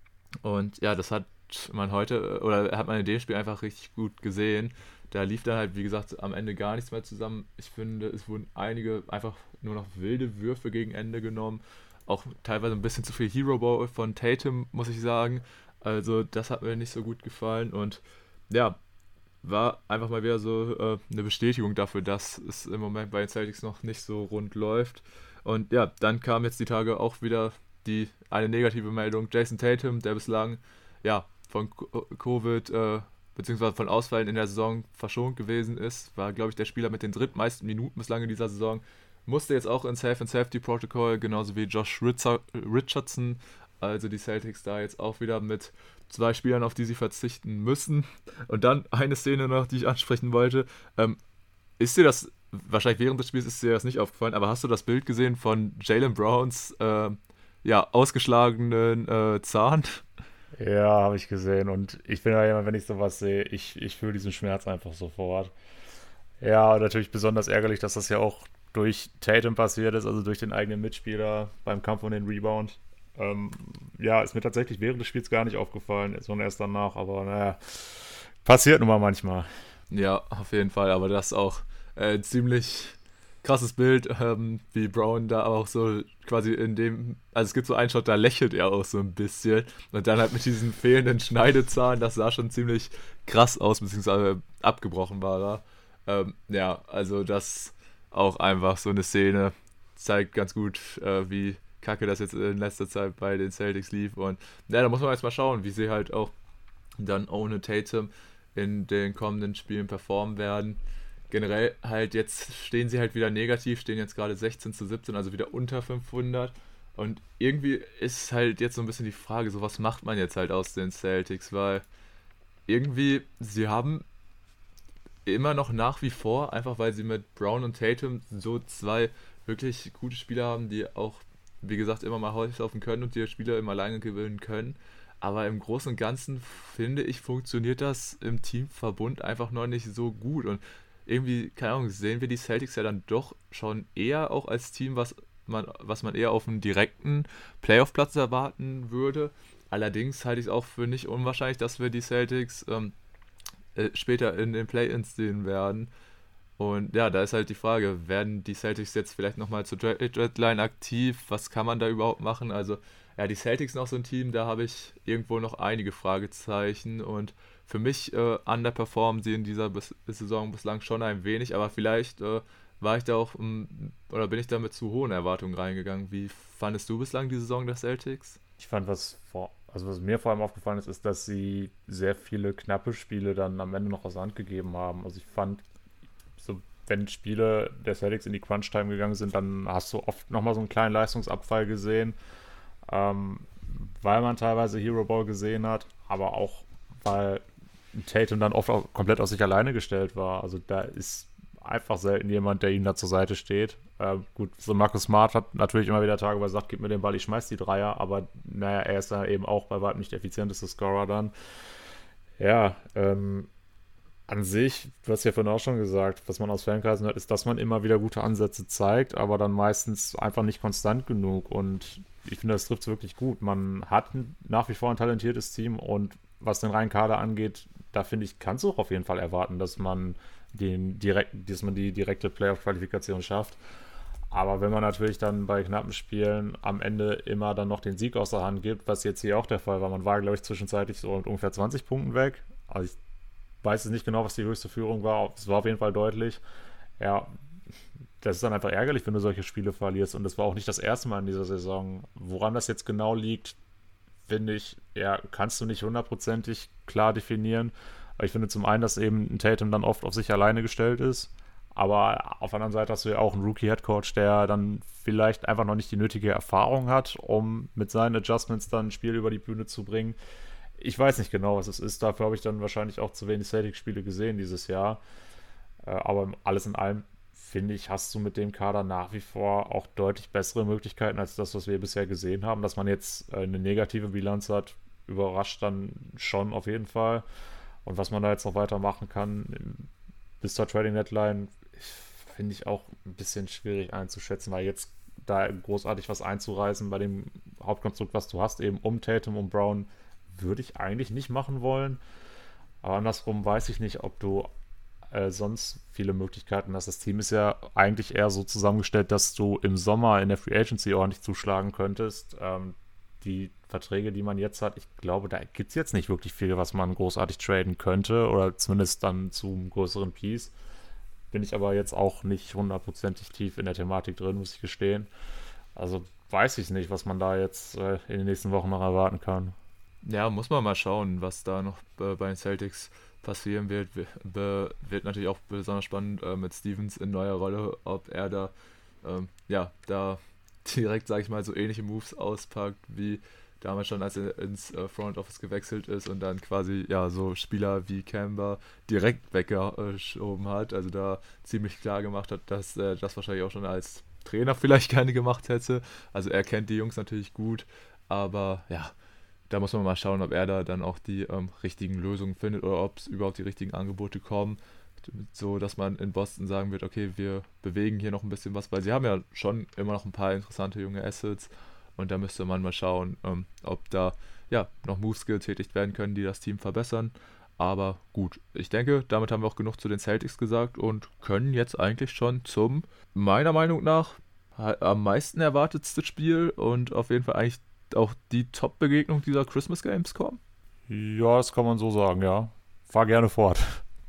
Und ja, das hat man heute, oder hat man in dem Spiel einfach richtig gut gesehen. Da lief dann halt, wie gesagt, am Ende gar nichts mehr zusammen. Ich finde, es wurden einige einfach nur noch wilde Würfe gegen Ende genommen. Auch teilweise ein bisschen zu viel Hero Ball von Tatum, muss ich sagen. Also, das hat mir nicht so gut gefallen. Und ja, war einfach mal wieder so eine Bestätigung dafür, dass es im Moment bei den Celtics noch nicht so rund läuft. Und ja, dann kam jetzt die Tage auch wieder eine negative Meldung. Jason Tatum, der bislang ja von Covid beziehungsweise von Ausfällen in der Saison verschont gewesen ist, war, glaube ich, der Spieler mit den drittmeisten Minuten bislang in dieser Saison, musste jetzt auch ins Health and Safety Protocol, genauso wie Josh Richardson. Also die Celtics da jetzt auch wieder mit zwei Spielern, auf die sie verzichten müssen. Und dann eine Szene noch, die ich ansprechen wollte. Ist dir das, wahrscheinlich während des Spiels ist dir das nicht aufgefallen, aber hast du das Bild gesehen von Jaylen Browns ja, ausgeschlagenen Zahn? Ja, habe ich gesehen. Und ich bin ja jemand, wenn ich sowas sehe, ich fühle diesen Schmerz einfach sofort. Ja, und natürlich besonders ärgerlich, dass das ja auch durch Tatum passiert ist, also durch den eigenen Mitspieler beim Kampf um den Rebound. Ähm, ja, ist mir tatsächlich während des Spiels gar nicht aufgefallen, sondern erst danach. Aber naja, passiert nun mal manchmal. Ja, auf jeden Fall, aber das ist auch ziemlich krasses Bild, wie Brown da auch so quasi in dem, also es gibt so einen Shot, da lächelt er auch so ein bisschen und dann halt mit diesen fehlenden Schneidezahn, das sah schon ziemlich krass aus, beziehungsweise abgebrochen war er. Ja, also das auch einfach so eine Szene, zeigt ganz gut, wie kacke das jetzt in letzter Zeit bei den Celtics lief und ja, da muss man jetzt mal schauen, wie sie halt auch dann ohne Tatum in den kommenden Spielen performen werden. Generell halt jetzt stehen sie halt wieder negativ, stehen jetzt gerade 16:17, also wieder unter 500. Und irgendwie ist halt jetzt so ein bisschen die Frage, so was macht man jetzt halt aus den Celtics, weil irgendwie sie haben immer noch nach wie vor, einfach weil sie mit Brown und Tatum so zwei wirklich gute Spieler haben, die auch, wie gesagt, immer mal häufig laufen können und die Spieler immer alleine gewinnen können. Aber im Großen und Ganzen finde ich, funktioniert das im Teamverbund einfach noch nicht so gut. Und irgendwie, keine Ahnung, sehen wir die Celtics ja dann doch schon eher auch als Team, was man eher auf einen direkten Playoff-Platz erwarten würde. Allerdings halte ich es auch für nicht unwahrscheinlich, dass wir die Celtics später in den Play-Ins sehen werden. Und ja, da ist halt die Frage, werden die Celtics jetzt vielleicht nochmal zur Deadline aktiv? Was kann man da überhaupt machen? Also, ja, die Celtics noch so ein Team, da habe ich irgendwo noch einige Fragezeichen und für mich underperformen sie in dieser Saison bislang schon ein wenig, aber vielleicht war ich da auch oder bin ich da mit zu hohen Erwartungen reingegangen. Wie fandest du bislang die Saison der Celtics? Ich fand, was vor Also was mir vor allem aufgefallen ist, ist, dass sie sehr viele knappe Spiele dann am Ende noch aus der Hand gegeben haben. Also ich fand, so, wenn Spiele der Celtics in die Crunch-Time gegangen sind, dann hast du oft nochmal so einen kleinen Leistungsabfall gesehen, ähm, weil man teilweise Hero Ball gesehen hat, aber auch, weil Tatum dann oft auch komplett auf sich alleine gestellt war. Also da ist einfach selten jemand, der ihm da zur Seite steht. Gut, so Marcus Smart hat natürlich immer wieder Tage, wo er sagt, gib mir den Ball, ich schmeiß die Dreier, aber naja, er ist da eben auch bei weitem nicht der effizienteste Scorer dann. Ja, an sich, du hast ja vorhin auch schon gesagt, was man aus Fankreisen hört, ist, dass man immer wieder gute Ansätze zeigt, aber dann meistens einfach nicht konstant genug. Und ich finde, das trifft es wirklich gut. Man hat nach wie vor ein talentiertes Team und was den reinen Kader angeht, da finde ich, kannst du auch auf jeden Fall erwarten, dass man dass man die direkte Playoff-Qualifikation schafft. Aber wenn man natürlich dann bei knappen Spielen am Ende immer dann noch den Sieg aus der Hand gibt, was jetzt hier auch der Fall war, man war, glaube ich, zwischenzeitlich so mit ungefähr 20 Punkten weg. Also ich weiß jetzt nicht genau, was die höchste Führung war. Es war auf jeden Fall deutlich. Ja, das ist dann einfach ärgerlich, wenn du solche Spiele verlierst. Und das war auch nicht das erste Mal in dieser Saison. Woran das jetzt genau liegt, finde ich, ja, kannst du nicht hundertprozentig klar definieren. Aber ich finde zum einen, dass eben ein Tatum dann oft auf sich alleine gestellt ist. Aber auf der anderen Seite hast du ja auch einen Rookie-Headcoach, der dann vielleicht einfach noch nicht die nötige Erfahrung hat, um mit seinen Adjustments dann ein Spiel über die Bühne zu bringen. Ich weiß nicht genau, was es ist. Dafür habe ich dann wahrscheinlich auch zu wenig Celtics-Spiele gesehen dieses Jahr. Aber alles in allem, finde ich, hast du mit dem Kader nach wie vor auch deutlich bessere Möglichkeiten als das, was wir bisher gesehen haben. Dass man jetzt eine negative Bilanz hat, überrascht dann schon auf jeden Fall. Und was man da jetzt noch weitermachen kann bis zur Trading Deadline, finde ich auch ein bisschen schwierig einzuschätzen, weil jetzt da großartig was einzureißen bei dem Hauptkonstrukt, was du hast, eben um Tatum, um Brown, würde ich eigentlich nicht machen wollen. Aber andersrum weiß ich nicht, ob du sonst viele Möglichkeiten hast. Das Team ist ja eigentlich eher so zusammengestellt, dass du im Sommer in der Free Agency ordentlich zuschlagen könntest. Die Verträge, die man jetzt hat, ich glaube, da gibt es jetzt nicht wirklich viel, was man großartig traden könnte oder zumindest dann zum größeren Piece. Bin ich aber jetzt auch nicht hundertprozentig tief in der Thematik drin, muss ich gestehen. Also weiß ich nicht, was man da jetzt in den nächsten Wochen noch erwarten kann. Ja, muss man mal schauen, was da noch bei den Celtics passieren wird. Wird natürlich auch besonders spannend mit Stevens in neuer Rolle, ob er da, ja, da direkt, sage ich mal, so ähnliche Moves auspackt wie damals schon, als er ins Front Office gewechselt ist und dann quasi, ja, so Spieler wie Kemba direkt weggeschoben hat. Also da ziemlich klar gemacht hat, dass er das wahrscheinlich auch schon als Trainer vielleicht gerne gemacht hätte. Also er kennt die Jungs natürlich gut, aber ja, da muss man mal schauen, ob er da dann auch die richtigen Lösungen findet oder ob es überhaupt die richtigen Angebote kommen, so dass man in Boston sagen wird, okay, wir bewegen hier noch ein bisschen was, weil sie haben ja schon immer noch ein paar interessante junge Assets und da müsste man mal schauen, ob da ja noch Moves getätigt werden können, die das Team verbessern. Aber gut, ich denke, damit haben wir auch genug zu den Celtics gesagt und können jetzt eigentlich schon zum, meiner Meinung nach, am meisten erwartetste Spiel und auf jeden Fall eigentlich auch die Top-Begegnung dieser Christmas Games kommen. Ja, das kann man so sagen, ja. Fahr gerne fort.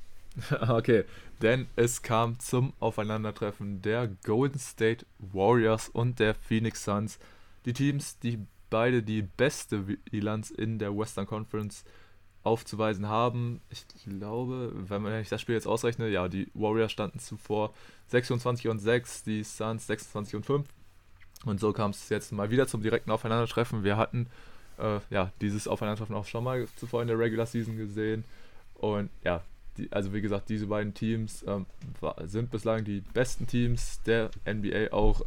Okay, denn es kam zum Aufeinandertreffen der Golden State Warriors und der Phoenix Suns. Die Teams, die beide die beste Bilanz in der Western Conference aufzuweisen haben. Ich glaube, wenn ich das Spiel jetzt ausrechne, ja, die Warriors standen zuvor 26-6, die Suns 26-5. Und so kam es jetzt mal wieder zum direkten Aufeinandertreffen. Wir hatten ja dieses Aufeinandertreffen auch schon mal zuvor in der Regular Season gesehen. Und ja, also wie gesagt, diese beiden Teams sind bislang die besten Teams der NBA, auch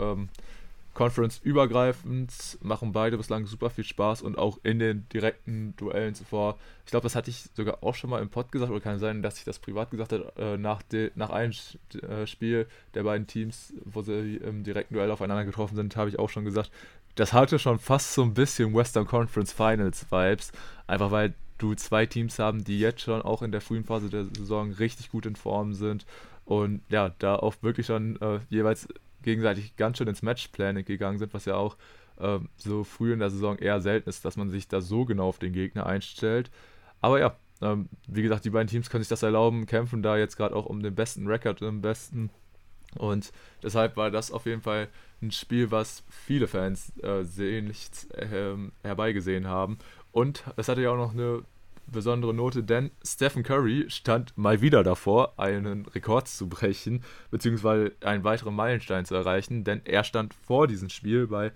Conference-übergreifend, machen beide bislang super viel Spaß und auch in den direkten Duellen zuvor. Ich glaube, das hatte ich sogar auch schon mal im Pod gesagt, oder kann sein, dass ich das privat gesagt habe, nach einem Spiel der beiden Teams, wo sie im direkten Duell aufeinander getroffen sind, habe ich auch schon gesagt, das hatte schon fast so ein bisschen Western Conference Finals Vibes, einfach weil du zwei Teams haben, die jetzt schon auch in der frühen Phase der Saison richtig gut in Form sind und ja, da auch wirklich schon jeweils gegenseitig ganz schön ins Matchplanning gegangen sind, was ja auch so früh in der Saison eher selten ist, dass man sich da so genau auf den Gegner einstellt. Aber ja, wie gesagt, die beiden Teams können sich das erlauben, kämpfen da jetzt gerade auch um den besten Rekord im Besten. Und deshalb war das auf jeden Fall ein Spiel, was viele Fans sehnlichst herbeigesehen haben. Und es hatte ja auch noch eine besondere Note, denn Stephen Curry stand mal wieder davor, einen Rekord zu brechen, beziehungsweise einen weiteren Meilenstein zu erreichen, denn er stand vor diesem Spiel bei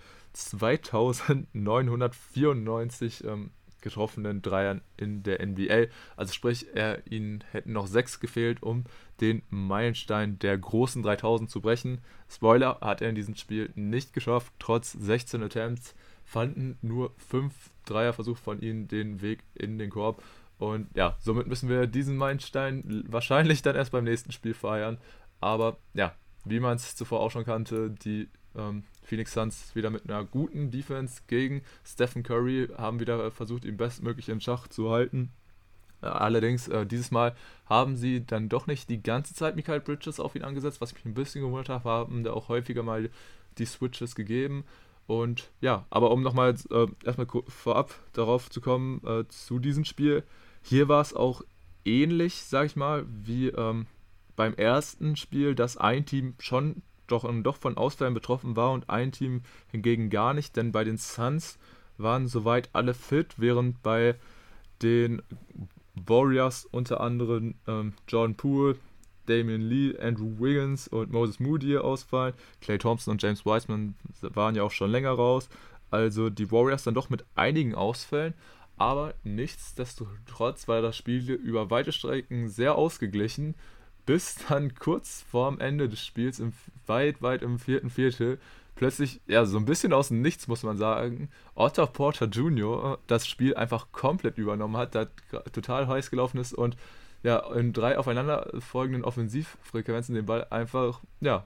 2994 getroffenen Dreiern in der NBA. Also sprich, ihnen hätten noch 6 gefehlt, um den Meilenstein der großen 3000 zu brechen. Spoiler, hat er in diesem Spiel nicht geschafft. Trotz 16 Attempts fanden nur 5 Dreierversuche von ihnen den Weg in den Korb. Und ja, somit müssen wir diesen Meilenstein wahrscheinlich dann erst beim nächsten Spiel feiern. Aber ja, wie man es zuvor auch schon kannte, die Phoenix Suns wieder mit einer guten Defense gegen Stephen Curry haben wieder versucht, ihn bestmöglich in Schach zu halten. Allerdings, dieses Mal haben sie dann doch nicht die ganze Zeit Mikal Bridges auf ihn angesetzt, was mich ein bisschen gewundert hat, haben da auch häufiger mal die Switches gegeben. Und ja, aber um nochmal erstmal vorab darauf zu kommen, zu diesem Spiel, hier war es auch ähnlich, sag ich mal, wie beim ersten Spiel, dass ein Team schon doch von Ausfällen betroffen war und ein Team hingegen gar nicht, denn bei den Suns waren soweit alle fit, während bei den Warriors unter anderem Jordan Poole, Damian Lee, Andrew Wiggins und Moses Moody ausfallen. Klay Thompson und James Wiseman waren ja auch schon länger raus. Also die Warriors dann doch mit einigen Ausfällen, aber nichtsdestotrotz war das Spiel über weite Strecken sehr ausgeglichen, bis dann kurz vorm Ende des Spiels, weit im vierten Viertel, plötzlich, ja, so ein bisschen aus dem Nichts, muss man sagen, Otto Porter Jr. das Spiel einfach komplett übernommen hat, da total heiß gelaufen ist und ja, in 3 aufeinanderfolgenden Offensivfrequenzen den Ball einfach, ja,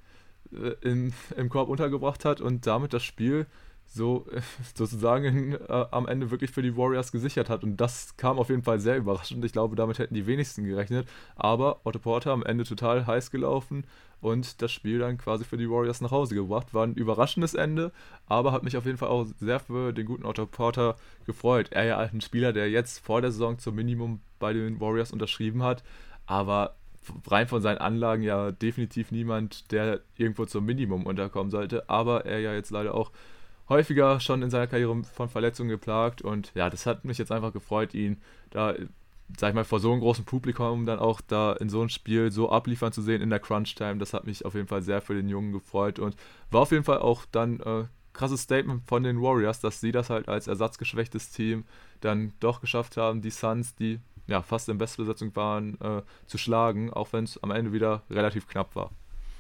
im Korb untergebracht hat und damit das Spiel so sozusagen am Ende wirklich für die Warriors gesichert hat. Und das kam auf jeden Fall sehr überraschend. Ich glaube, damit hätten die wenigsten gerechnet. Aber Otto Porter am Ende total heiß gelaufen und das Spiel dann quasi für die Warriors nach Hause gebracht. War ein überraschendes Ende, aber hat mich auf jeden Fall auch sehr für den guten Otto Porter gefreut. Er ja ein Spieler, der jetzt vor der Saison zum Minimum bei den Warriors unterschrieben hat, aber rein von seinen Anlagen ja definitiv niemand, der irgendwo zum Minimum unterkommen sollte. Aber er ja jetzt leider auch häufiger schon in seiner Karriere von Verletzungen geplagt und ja, das hat mich jetzt einfach gefreut, ihn da, sag ich mal, vor so einem großen Publikum dann auch da in so ein Spiel so abliefern zu sehen in der Crunch-Time. Das hat mich auf jeden Fall sehr für den Jungen gefreut und war auf jeden Fall auch dann krasses Statement von den Warriors, dass sie das halt als ersatzgeschwächtes Team dann doch geschafft haben, die Suns, die ja fast in Bestbesetzung waren, zu schlagen, auch wenn es am Ende wieder relativ knapp war.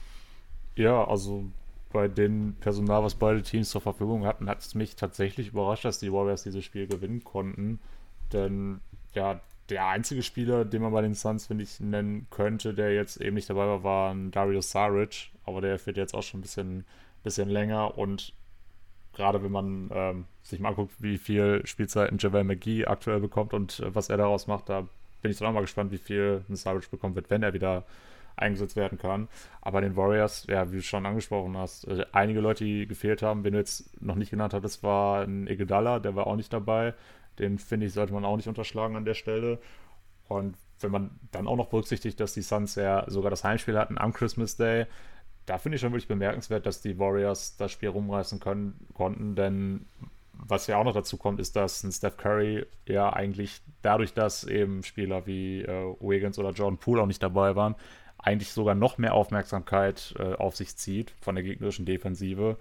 Ja, also bei dem Personal, was beide Teams zur Verfügung hatten, hat es mich tatsächlich überrascht, dass die Warriors dieses Spiel gewinnen konnten. Denn ja, der einzige Spieler, den man bei den Suns, finde ich, nennen könnte, der jetzt eben nicht dabei war, war ein Dario Saric. Aber der fehlt jetzt auch schon ein bisschen länger. Und gerade wenn man sich mal anguckt, wie viel Spielzeit ein JaVale McGee aktuell bekommt und was er daraus macht, da bin ich dann auch mal gespannt, wie viel ein Saric bekommen wird, wenn er wieder eingesetzt werden kann. Aber den Warriors, ja, wie du schon angesprochen hast, einige Leute, die gefehlt haben, wen du jetzt noch nicht genannt hattest, war ein Iguodala, der war auch nicht dabei. Den, finde ich, sollte man auch nicht unterschlagen an der Stelle. Und wenn man dann auch noch berücksichtigt, dass die Suns ja sogar das Heimspiel hatten am Christmas Day, da finde ich schon wirklich bemerkenswert, dass die Warriors das Spiel rumreißen konnten, denn was ja auch noch dazu kommt, ist, dass ein Steph Curry ja eigentlich dadurch, dass eben Spieler wie Wiggins oder Jordan Poole auch nicht dabei waren, eigentlich sogar noch mehr Aufmerksamkeit auf sich zieht von der gegnerischen Defensive.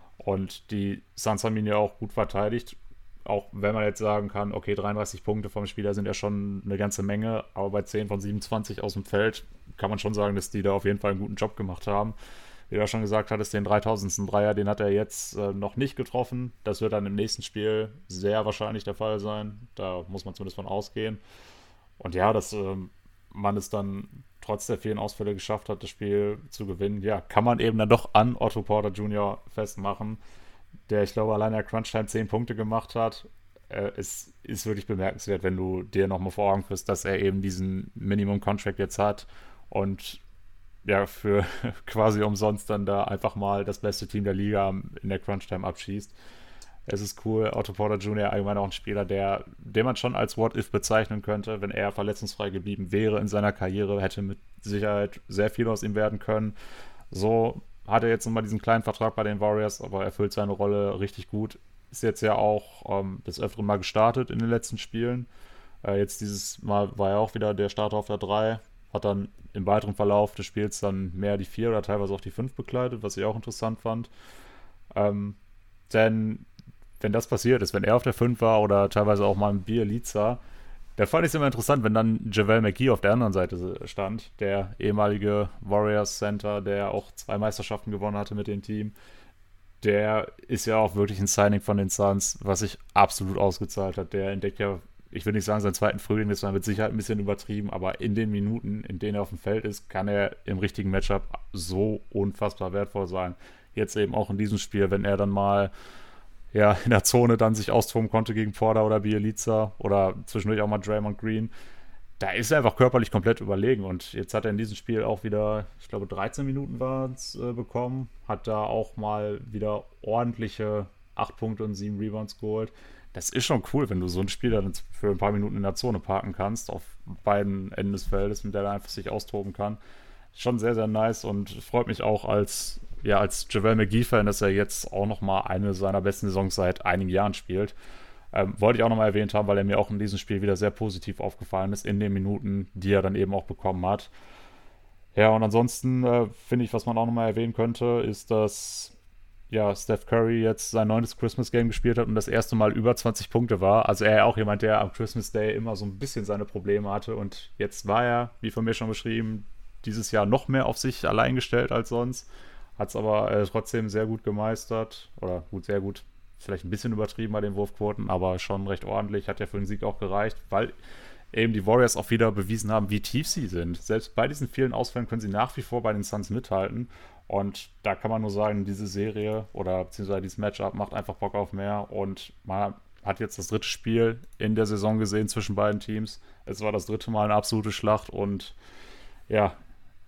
Und die Suns haben ihn ja auch gut verteidigt. Auch wenn man jetzt sagen kann, okay, 33 Punkte vom Spieler sind ja schon eine ganze Menge, aber bei 10 von 27 aus dem Feld kann man schon sagen, dass die da auf jeden Fall einen guten Job gemacht haben. Wie du ja schon gesagt hattest, den 3000. Dreier, den hat er jetzt noch nicht getroffen. Das wird dann im nächsten Spiel sehr wahrscheinlich der Fall sein. Da muss man zumindest von ausgehen. Und ja, dass man es dann trotz der vielen Ausfälle geschafft hat, das Spiel zu gewinnen, ja, kann man eben dann doch an Otto Porter Jr. festmachen, der, ich glaube, allein in der Crunch-Time 10 Punkte gemacht hat. Es ist wirklich bemerkenswert, wenn du dir nochmal vor Augen führst, dass er eben diesen Minimum-Contract jetzt hat und ja, für quasi umsonst dann da einfach mal das beste Team der Liga in der Crunch-Time abschießt. Es ist cool. Otto Porter Jr. allgemein auch ein Spieler, den man schon als What-If bezeichnen könnte. Wenn er verletzungsfrei geblieben wäre in seiner Karriere, hätte mit Sicherheit sehr viel aus ihm werden können. So hat er jetzt nochmal diesen kleinen Vertrag bei den Warriors, aber er erfüllt seine Rolle richtig gut. ist jetzt ja auch des Öfteren mal gestartet in den letzten Spielen. Jetzt dieses Mal war er auch wieder der Starter auf der 3, hat dann im weiteren Verlauf des Spiels dann mehr die 4 oder teilweise auch die 5 bekleidet, was ich auch interessant fand. Ähm, denn wenn das passiert ist, wenn er auf der 5 war oder teilweise auch mal ein Bielica, da fand ich es immer interessant, wenn dann JaVale McGee auf der anderen Seite stand, der ehemalige Warriors Center, der auch 2 Meisterschaften gewonnen hatte mit dem Team. Der ist ja auch wirklich ein Signing von den Suns, was sich absolut ausgezahlt hat. Der entdeckt ja, ich will nicht sagen, seinen zweiten Frühling, das war mit Sicherheit ein bisschen übertrieben, aber in den Minuten, in denen er auf dem Feld ist, kann er im richtigen Matchup so unfassbar wertvoll sein. Jetzt eben auch in diesem Spiel, wenn er dann mal ja, in der Zone dann sich austoben konnte gegen Porter oder Bielica oder zwischendurch auch mal Draymond Green. Da ist er einfach körperlich komplett überlegen und jetzt hat er in diesem Spiel auch wieder, ich glaube 13 Minuten war es, bekommen, hat da auch mal wieder ordentliche 8 Punkte und 7 Rebounds geholt. Das ist schon cool, wenn du so einen Spieler dann für ein paar Minuten in der Zone parken kannst, auf beiden Enden des Feldes, mit der er einfach sich austoben kann. Schon sehr, sehr nice und freut mich auch als JaVale McGee-Fan, dass er jetzt auch nochmal eine seiner besten Saisons seit einigen Jahren spielt. Wollte ich auch nochmal erwähnt haben, weil er mir auch in diesem Spiel wieder sehr positiv aufgefallen ist, in den Minuten, die er dann eben auch bekommen hat. Ja, und ansonsten finde ich, was man auch nochmal erwähnen könnte, ist, dass ja, Steph Curry jetzt sein 9. Christmas Game gespielt hat und das erste Mal über 20 Punkte war. Also er auch jemand, der am Christmas Day immer so ein bisschen seine Probleme hatte und jetzt war er, wie von mir schon beschrieben, dieses Jahr noch mehr auf sich allein gestellt als sonst. Hat es aber trotzdem sehr gut gemeistert. Oder gut, sehr gut. Vielleicht ein bisschen übertrieben bei den Wurfquoten, aber schon recht ordentlich. Hat ja für den Sieg auch gereicht, weil eben die Warriors auch wieder bewiesen haben, wie tief sie sind. Selbst bei diesen vielen Ausfällen können sie nach wie vor bei den Suns mithalten. Und da kann man nur sagen, diese Serie oder beziehungsweise dieses Matchup macht einfach Bock auf mehr. Und man hat jetzt das 3. Spiel in der Saison gesehen zwischen beiden Teams. Es war das 3. Mal eine absolute Schlacht und ja,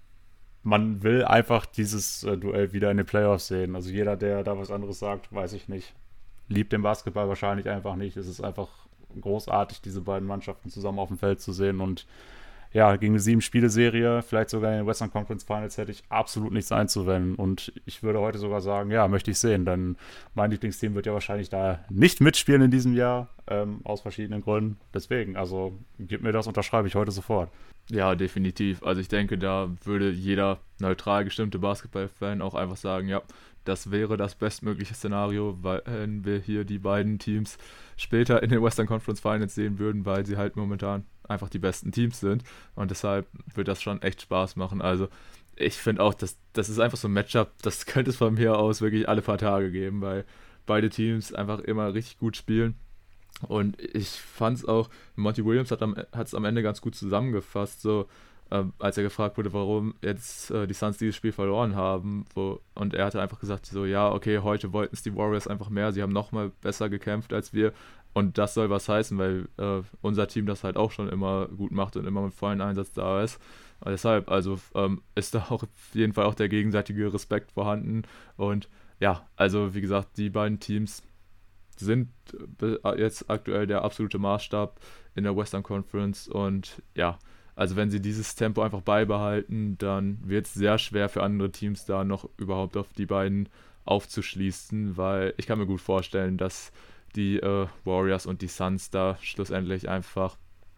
man will einfach dieses Duell wieder in den Playoffs sehen. Also jeder, der da was anderes sagt, weiß ich nicht, liebt den Basketball wahrscheinlich einfach nicht. Es ist einfach großartig, diese beiden Mannschaften zusammen auf dem Feld zu sehen. Und ja, gegen eine 7-Spiele-Serie, vielleicht sogar in den Western Conference Finals, hätte ich absolut nichts einzuwenden. Und ich würde heute sogar sagen, ja, möchte ich sehen. Denn mein Lieblingsteam wird ja wahrscheinlich da nicht mitspielen in diesem Jahr, aus verschiedenen Gründen. Deswegen, also gib mir das, unterschreibe ich heute sofort. Ja, definitiv. Also ich denke, da würde jeder neutral gestimmte Basketball-Fan auch einfach sagen, ja, das wäre das bestmögliche Szenario, wenn wir hier die beiden Teams später in den Western Conference Finals sehen würden, weil sie halt momentan einfach die besten Teams sind. Und deshalb wird das schon echt Spaß machen. Also ich finde auch, das ist einfach so ein Matchup, das könnte es von mir aus wirklich alle paar Tage geben, weil beide Teams einfach immer richtig gut spielen. Und ich fand es auch, Monty Williams hat es am Ende ganz gut zusammengefasst, so als er gefragt wurde, warum jetzt die Suns dieses Spiel verloren haben. Und er hatte einfach gesagt, so ja, okay, heute wollten es die Warriors einfach mehr, sie haben nochmal besser gekämpft als wir. Und das soll was heißen, weil unser Team das halt auch schon immer gut macht und immer mit vollen Einsatz da ist. Und deshalb, also ist da auch auf jeden Fall auch der gegenseitige Respekt vorhanden. Und ja, also wie gesagt, die beiden Teams sind jetzt aktuell der absolute Maßstab in der Western Conference und ja, also wenn sie dieses Tempo einfach beibehalten, dann wird es sehr schwer für andere Teams da noch überhaupt auf die beiden aufzuschließen, weil ich kann mir gut vorstellen, dass die Warriors und die Suns da schlussendlich einfach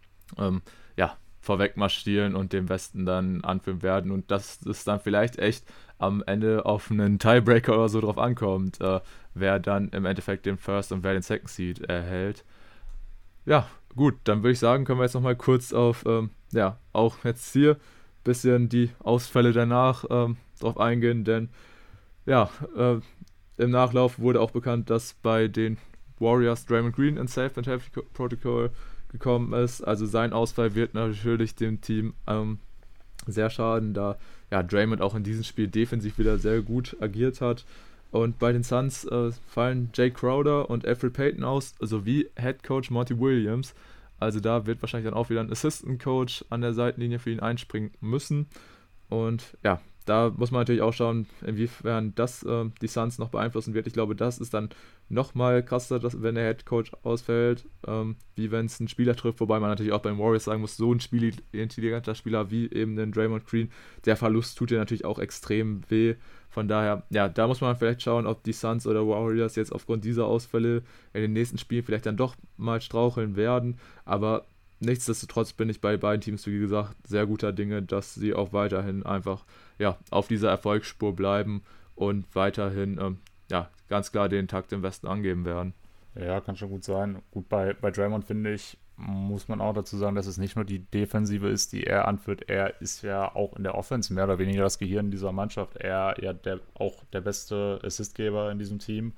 ja, vorweg marschieren und dem Westen dann anführen werden und dass es dann vielleicht echt am Ende auf einen Tiebreaker oder so drauf ankommt, wer dann im Endeffekt den First und wer den Second Seed erhält. Ja, gut, dann würde ich sagen, können wir jetzt nochmal kurz auf, ja, auch jetzt hier ein bisschen die Ausfälle danach drauf eingehen, denn ja, im Nachlauf wurde auch bekannt, dass bei den Warriors Draymond Green in Safe and Healthy Protocol gekommen ist. Also sein Ausfall wird natürlich dem Team sehr schaden, da ja, Draymond auch in diesem Spiel defensiv wieder sehr gut agiert hat. Und bei den Suns fallen Jay Crowder und Elfrid Payton aus, sowie Head Coach Monty Williams. Also da wird wahrscheinlich dann auch wieder ein Assistant Coach an der Seitenlinie für ihn einspringen müssen. Und ja, da muss man natürlich auch schauen, inwiefern das die Suns noch beeinflussen wird. Ich glaube, das ist dann nochmal krasser, dass, wenn der Headcoach ausfällt, wie wenn es einen Spieler trifft, wobei man natürlich auch beim Warriors sagen muss, so ein intelligenter Spieler wie eben den Draymond Green, der Verlust tut dir natürlich auch extrem weh. Von daher, ja, da muss man vielleicht schauen, ob die Suns oder Warriors jetzt aufgrund dieser Ausfälle in den nächsten Spielen vielleicht dann doch mal straucheln werden. Aber nichtsdestotrotz bin ich bei beiden Teams, wie gesagt, sehr guter Dinge, dass sie auch weiterhin einfach ja, auf dieser Erfolgsspur bleiben und weiterhin ja, ganz klar den Takt im Westen angeben werden. Ja, kann schon gut sein. Gut, bei Draymond finde ich, muss man auch dazu sagen, dass es nicht nur die Defensive ist, die er anführt. Er ist ja auch in der Offense mehr oder weniger das Gehirn dieser Mannschaft. Er ja auch der beste Assistgeber in diesem Team.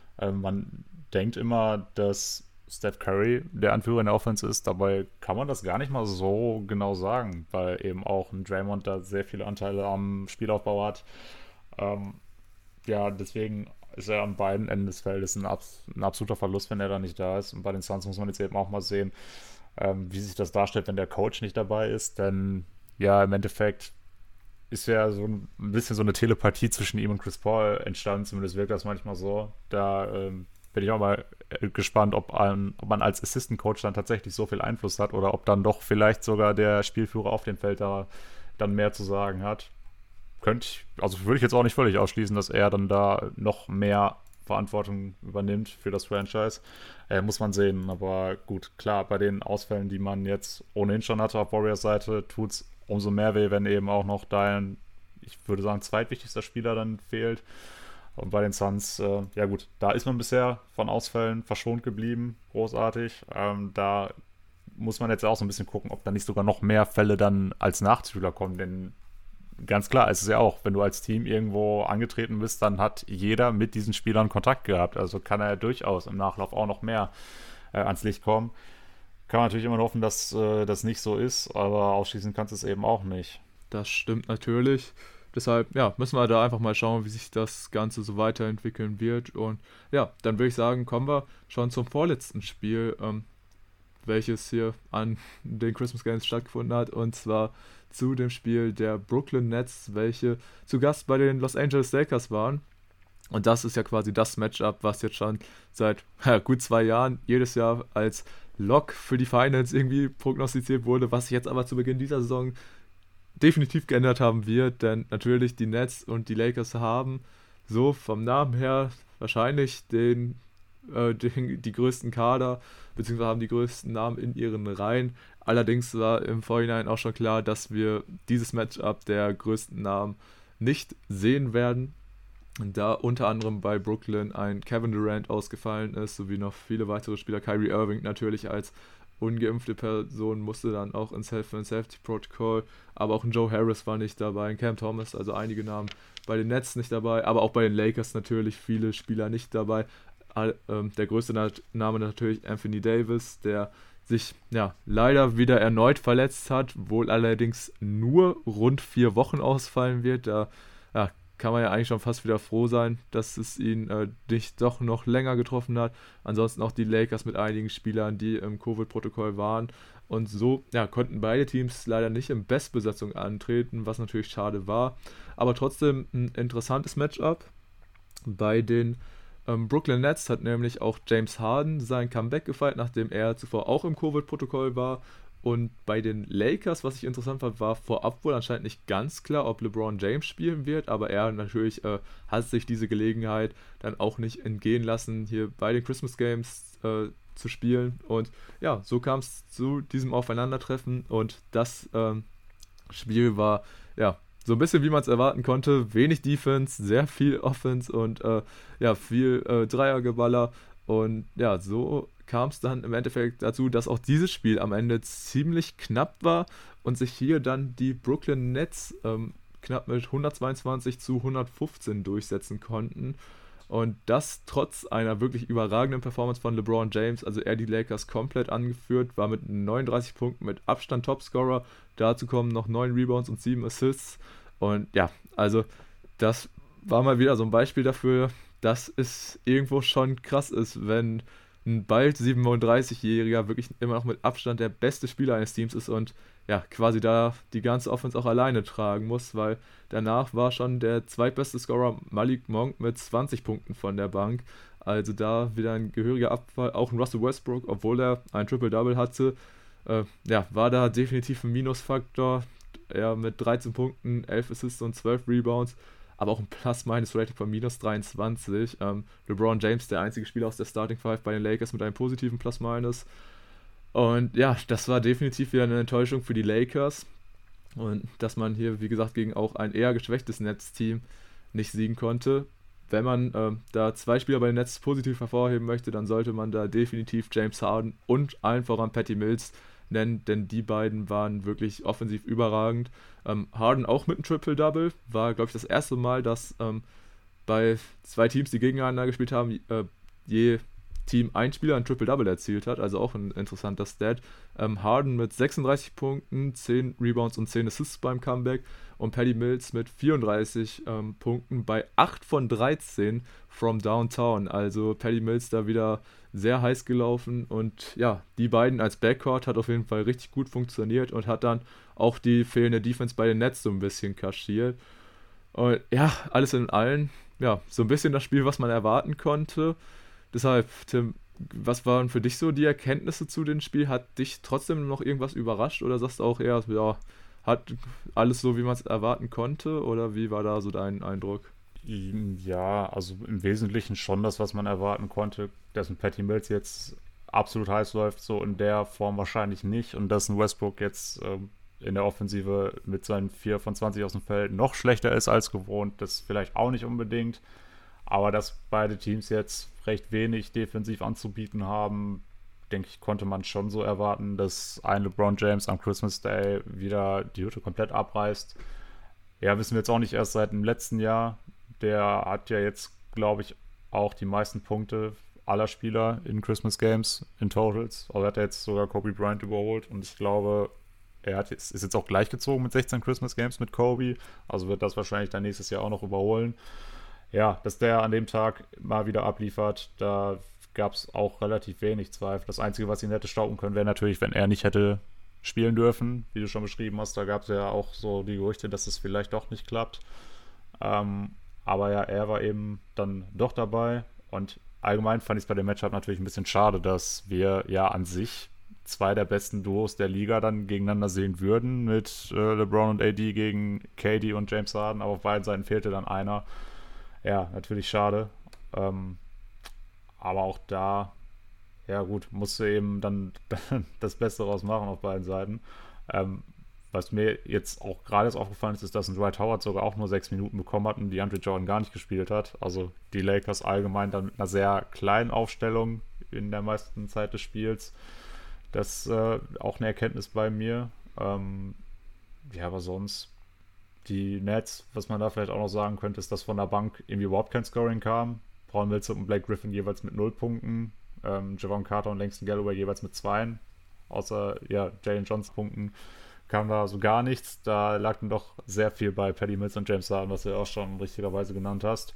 Man denkt immer, dass Steph Curry der Anführer in der Offense ist. Dabei kann man das gar nicht mal so genau sagen, weil eben auch ein Draymond da sehr viele Anteile am Spielaufbau hat. Ähm, ja, deswegen ist er an beiden Enden des Feldes ein absoluter Verlust, wenn er da nicht da ist. Und bei den Suns muss man jetzt eben auch mal sehen, wie sich das darstellt, wenn der Coach nicht dabei ist. Denn ja, im Endeffekt ist ja so ein bisschen so eine Telepathie zwischen ihm und Chris Paul entstanden. Zumindest wirkt das manchmal so. Da bin ich auch mal gespannt, ob man als Assistant Coach dann tatsächlich so viel Einfluss hat oder ob dann doch vielleicht sogar der Spielführer auf dem Feld da dann mehr zu sagen hat. Also würde ich jetzt auch nicht völlig ausschließen, dass er dann da noch mehr Verantwortung übernimmt für das Franchise. Muss man sehen. Aber gut, klar, bei den Ausfällen, die man jetzt ohnehin schon hatte auf Warriors Seite, tut es umso mehr weh, wenn eben auch noch dein, ich würde sagen, zweitwichtigster Spieler dann fehlt. Und bei den Suns, ja gut, da ist man bisher von Ausfällen verschont geblieben. Großartig. Da muss man jetzt auch so ein bisschen gucken, ob da nicht sogar noch mehr Fälle dann als Nachzügler kommen. Denn ganz klar, es ist ja auch, wenn du als Team irgendwo angetreten bist, dann hat jeder mit diesen Spielern Kontakt gehabt. Also kann er ja durchaus im Nachlauf auch noch mehr ans Licht kommen. Kann man natürlich immer nur hoffen, dass das nicht so ist, aber ausschließen kannst du es eben auch nicht. Das stimmt natürlich. Deshalb, ja, müssen wir da einfach mal schauen, wie sich das Ganze so weiterentwickeln wird. Und ja, dann würde ich sagen, kommen wir schon zum vorletzten Spiel, welches hier an den Christmas Games stattgefunden hat. Und zwar zu dem Spiel der Brooklyn Nets, welche zu Gast bei den Los Angeles Lakers waren. Und das ist ja quasi das Matchup, was jetzt schon seit gut 2 Jahren jedes Jahr als Lock für die Finals irgendwie prognostiziert wurde, was sich jetzt aber zu Beginn dieser Saison definitiv geändert haben wird, denn natürlich die Nets und die Lakers haben so vom Namen her wahrscheinlich die größten Kader, beziehungsweise haben die größten Namen in ihren Reihen. Allerdings war im Vorhinein auch schon klar, dass wir dieses Matchup der größten Namen nicht sehen werden, da unter anderem bei Brooklyn ein Kevin Durant ausgefallen ist, sowie noch viele weitere Spieler. Kyrie Irving natürlich als ungeimpfte Person musste dann auch ins Health and Safety Protocol, aber auch ein Joe Harris war nicht dabei, ein Cam Thomas, also einige Namen bei den Nets nicht dabei, aber auch bei den Lakers natürlich viele Spieler nicht dabei. Der größte Name natürlich Anthony Davis, der sich ja leider wieder erneut verletzt hat, wohl allerdings nur rund 4 Wochen ausfallen wird. Da ja, kann man ja eigentlich schon fast wieder froh sein, dass es ihn nicht doch noch länger getroffen hat. Ansonsten auch die Lakers mit einigen Spielern, die im Covid-Protokoll waren. Und so ja, konnten beide Teams leider nicht in Bestbesetzung antreten, was natürlich schade war. Aber trotzdem ein interessantes Matchup. Bei den Brooklyn Nets hat nämlich auch James Harden sein Comeback gefeiert, nachdem er zuvor auch im Covid-Protokoll war. Und bei den Lakers, was ich interessant fand, war vorab wohl anscheinend nicht ganz klar, ob LeBron James spielen wird, aber er natürlich hat sich diese Gelegenheit dann auch nicht entgehen lassen, hier bei den Christmas Games zu spielen. Und ja, so kam es zu diesem Aufeinandertreffen und das Spiel war ja so ein bisschen wie man es erwarten konnte, wenig Defense, sehr viel Offense und ja, viel Dreiergeballer. Und ja, so kam es dann im Endeffekt dazu, dass auch dieses Spiel am Ende ziemlich knapp war und sich hier dann die Brooklyn Nets knapp mit 122-115 durchsetzen konnten. Und das trotz einer wirklich überragenden Performance von LeBron James. Also er die Lakers komplett angeführt, war mit 39 Punkten mit Abstand Topscorer. Dazu kommen noch 9 Rebounds und 7 Assists. Und ja, also das war mal wieder so ein Beispiel dafür, dass es irgendwo schon krass ist, wenn ein bald 37-Jähriger wirklich immer noch mit Abstand der beste Spieler eines Teams ist und ja, quasi da die ganze Offense auch alleine tragen muss, weil danach war schon der zweitbeste Scorer Malik Monk mit 20 Punkten von der Bank. Also da wieder ein gehöriger Abfall. Auch ein Russell Westbrook, obwohl er ein Triple-Double hatte, ja, war da definitiv ein Minusfaktor. Er mit 13 Punkten, 11 Assists und 12 Rebounds, aber auch ein Plus-Minus-Rating von minus 23. LeBron James, der einzige Spieler aus der Starting Five bei den Lakers mit einem positiven Plus-Minus. Und ja, das war definitiv wieder eine Enttäuschung für die Lakers. Und dass man hier, wie gesagt, gegen auch ein eher geschwächtes Nets-Team nicht siegen konnte. Wenn man da zwei Spieler bei den Nets positiv hervorheben möchte, dann sollte man da definitiv James Harden und allen voran Patty Mills nennen, denn die beiden waren wirklich offensiv überragend. Harden auch mit einem Triple-Double, war, glaube ich, das erste Mal, dass bei zwei Teams, die gegeneinander gespielt haben, je Team ein Spieler ein Triple-Double erzielt hat, also auch ein interessanter Stat. Harden mit 36 Punkten, 10 Rebounds und 10 Assists beim Comeback und Patty Mills mit 34 Punkten bei 8 von 13 from Downtown. Also Patty Mills da wieder sehr heiß gelaufen und ja, die beiden als Backcourt hat auf jeden Fall richtig gut funktioniert und hat dann auch die fehlende Defense bei den Nets so ein bisschen kaschiert. Und ja, alles in allem, ja, so ein bisschen das Spiel, was man erwarten konnte. Deshalb, Tim, was waren für dich so die Erkenntnisse zu dem Spiel? Hat dich trotzdem noch irgendwas überrascht oder sagst du auch eher, ja, hat alles so, wie man es erwarten konnte oder wie war da so dein Eindruck? Ja, also im Wesentlichen schon das, was man erwarten konnte, dass ein Patty Mills jetzt absolut heiß läuft, so in der Form wahrscheinlich nicht und dass ein Westbrook jetzt in der Offensive mit seinen 4 von 20 aus dem Feld noch schlechter ist als gewohnt, das vielleicht auch nicht unbedingt, aber dass beide Teams jetzt recht wenig defensiv anzubieten haben, denke ich, konnte man schon so erwarten, dass ein LeBron James am Christmas Day wieder die Hütte komplett abreißt. Ja, wissen wir jetzt auch nicht erst seit dem letzten Jahr. Der hat ja jetzt, glaube ich, auch die meisten Punkte aller Spieler in Christmas Games, in Totals. Aber er hat ja jetzt sogar Kobe Bryant überholt und ich glaube, ist jetzt auch gleichgezogen mit 16 Christmas Games mit Kobe. Also wird das wahrscheinlich dann nächstes Jahr auch noch überholen. Ja, dass der an dem Tag mal wieder abliefert, da gab es auch relativ wenig Zweifel. Das Einzige, was ihn hätte stauben können, wäre natürlich, wenn er nicht hätte spielen dürfen, wie du schon beschrieben hast. Da gab es ja auch so die Gerüchte, dass es vielleicht doch nicht klappt. Aber ja, er war eben dann doch dabei. Und allgemein fand ich es bei dem Matchup natürlich ein bisschen schade, dass wir ja an sich zwei der besten Duos der Liga dann gegeneinander sehen würden, mit LeBron und AD gegen KD und James Harden. Aber auf beiden Seiten fehlte dann einer. Ja, natürlich schade. Aber auch da, ja gut, musste eben dann das Beste draus machen auf beiden Seiten. Was mir jetzt auch gerade aufgefallen ist, ist, dass ein Dwight Howard sogar auch nur 6 Minuten bekommen hat und DeAndre Jordan gar nicht gespielt hat. Also die Lakers allgemein dann mit einer sehr kleinen Aufstellung in der meisten Zeit des Spiels. Das ist auch eine Erkenntnis bei mir. Ja, aber sonst die Nets, was man da vielleicht auch noch sagen könnte, ist, dass von der Bank irgendwie überhaupt kein Scoring kam. Paul Millsap und Blake Griffin jeweils mit 0 Punkten. Javon Carter und Langston Galloway jeweils mit 2. Außer ja, Jalen Johnson Punkten kam da so gar nichts. Da lag dann doch sehr viel bei Patty Mills und James Harden, was du ja auch schon richtigerweise genannt hast.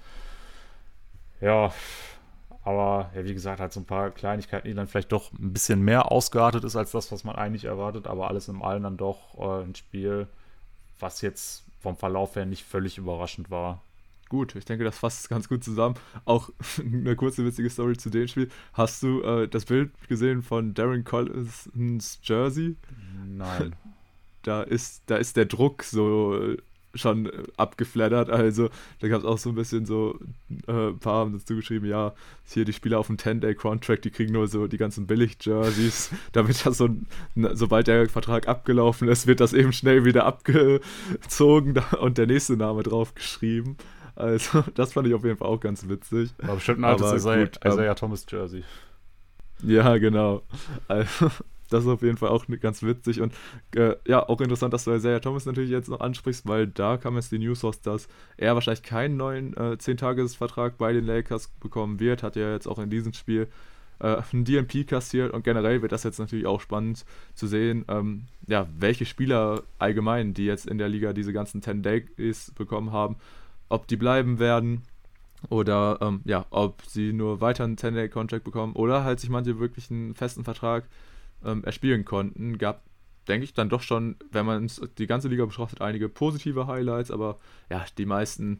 Ja, aber ja, wie gesagt, halt so ein paar Kleinigkeiten, die dann vielleicht doch ein bisschen mehr ausgeartet ist als das, was man eigentlich erwartet. Aber alles in allem dann doch ein Spiel, was jetzt vom Verlauf her nicht völlig überraschend war. Gut, ich denke, das fasst es ganz gut zusammen. Auch eine kurze witzige Story zu dem Spiel. Hast du das Bild gesehen von Darren Collisons Jersey? Nein. Da ist der Druck so schon abgeflattert. Also da gab es auch so ein bisschen so ein paar haben dazu geschrieben, ja, hier die Spieler auf dem 10-Day-Contract, die kriegen nur so die ganzen Billig-Jerseys, damit das so, sobald der Vertrag abgelaufen ist, wird das eben schnell wieder abgezogen und der nächste Name drauf geschrieben. Also das fand ich auf jeden Fall auch ganz witzig. War bestimmt ein altes Isaiah Thomas Jersey. Ja, genau. Also das ist auf jeden Fall auch ganz witzig und ja, auch interessant, dass du Isaiah Thomas natürlich jetzt noch ansprichst, weil da kam jetzt die News raus, dass er wahrscheinlich keinen neuen 10-Tages-Vertrag bei den Lakers bekommen wird. Hat ja jetzt auch in diesem Spiel ein DNP kassiert und generell wird das jetzt natürlich auch spannend zu sehen, ja, welche Spieler allgemein, die jetzt in der Liga diese ganzen 10 Days bekommen haben, ob die bleiben werden oder ja, ob sie nur weiter einen 10-Day-Contract bekommen oder halt sich manche wirklich einen festen Vertrag erspielen konnten. Gab denke ich, dann doch schon, wenn man die ganze Liga betrachtet, einige positive Highlights, aber ja, die meisten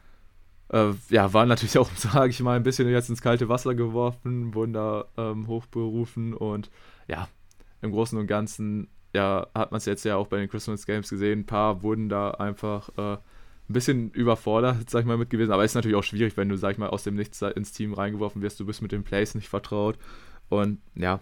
ja, waren natürlich auch, sage ich mal, ein bisschen jetzt ins kalte Wasser geworfen, wurden da hochberufen und ja, im Großen und Ganzen, ja, hat man es jetzt ja auch bei den Christmas Games gesehen, ein paar wurden da einfach ein bisschen überfordert, sag ich mal, mit gewesen, aber ist natürlich auch schwierig, wenn du, sag ich mal, aus dem Nichts ins Team reingeworfen wirst, du bist mit den Plays nicht vertraut und ja,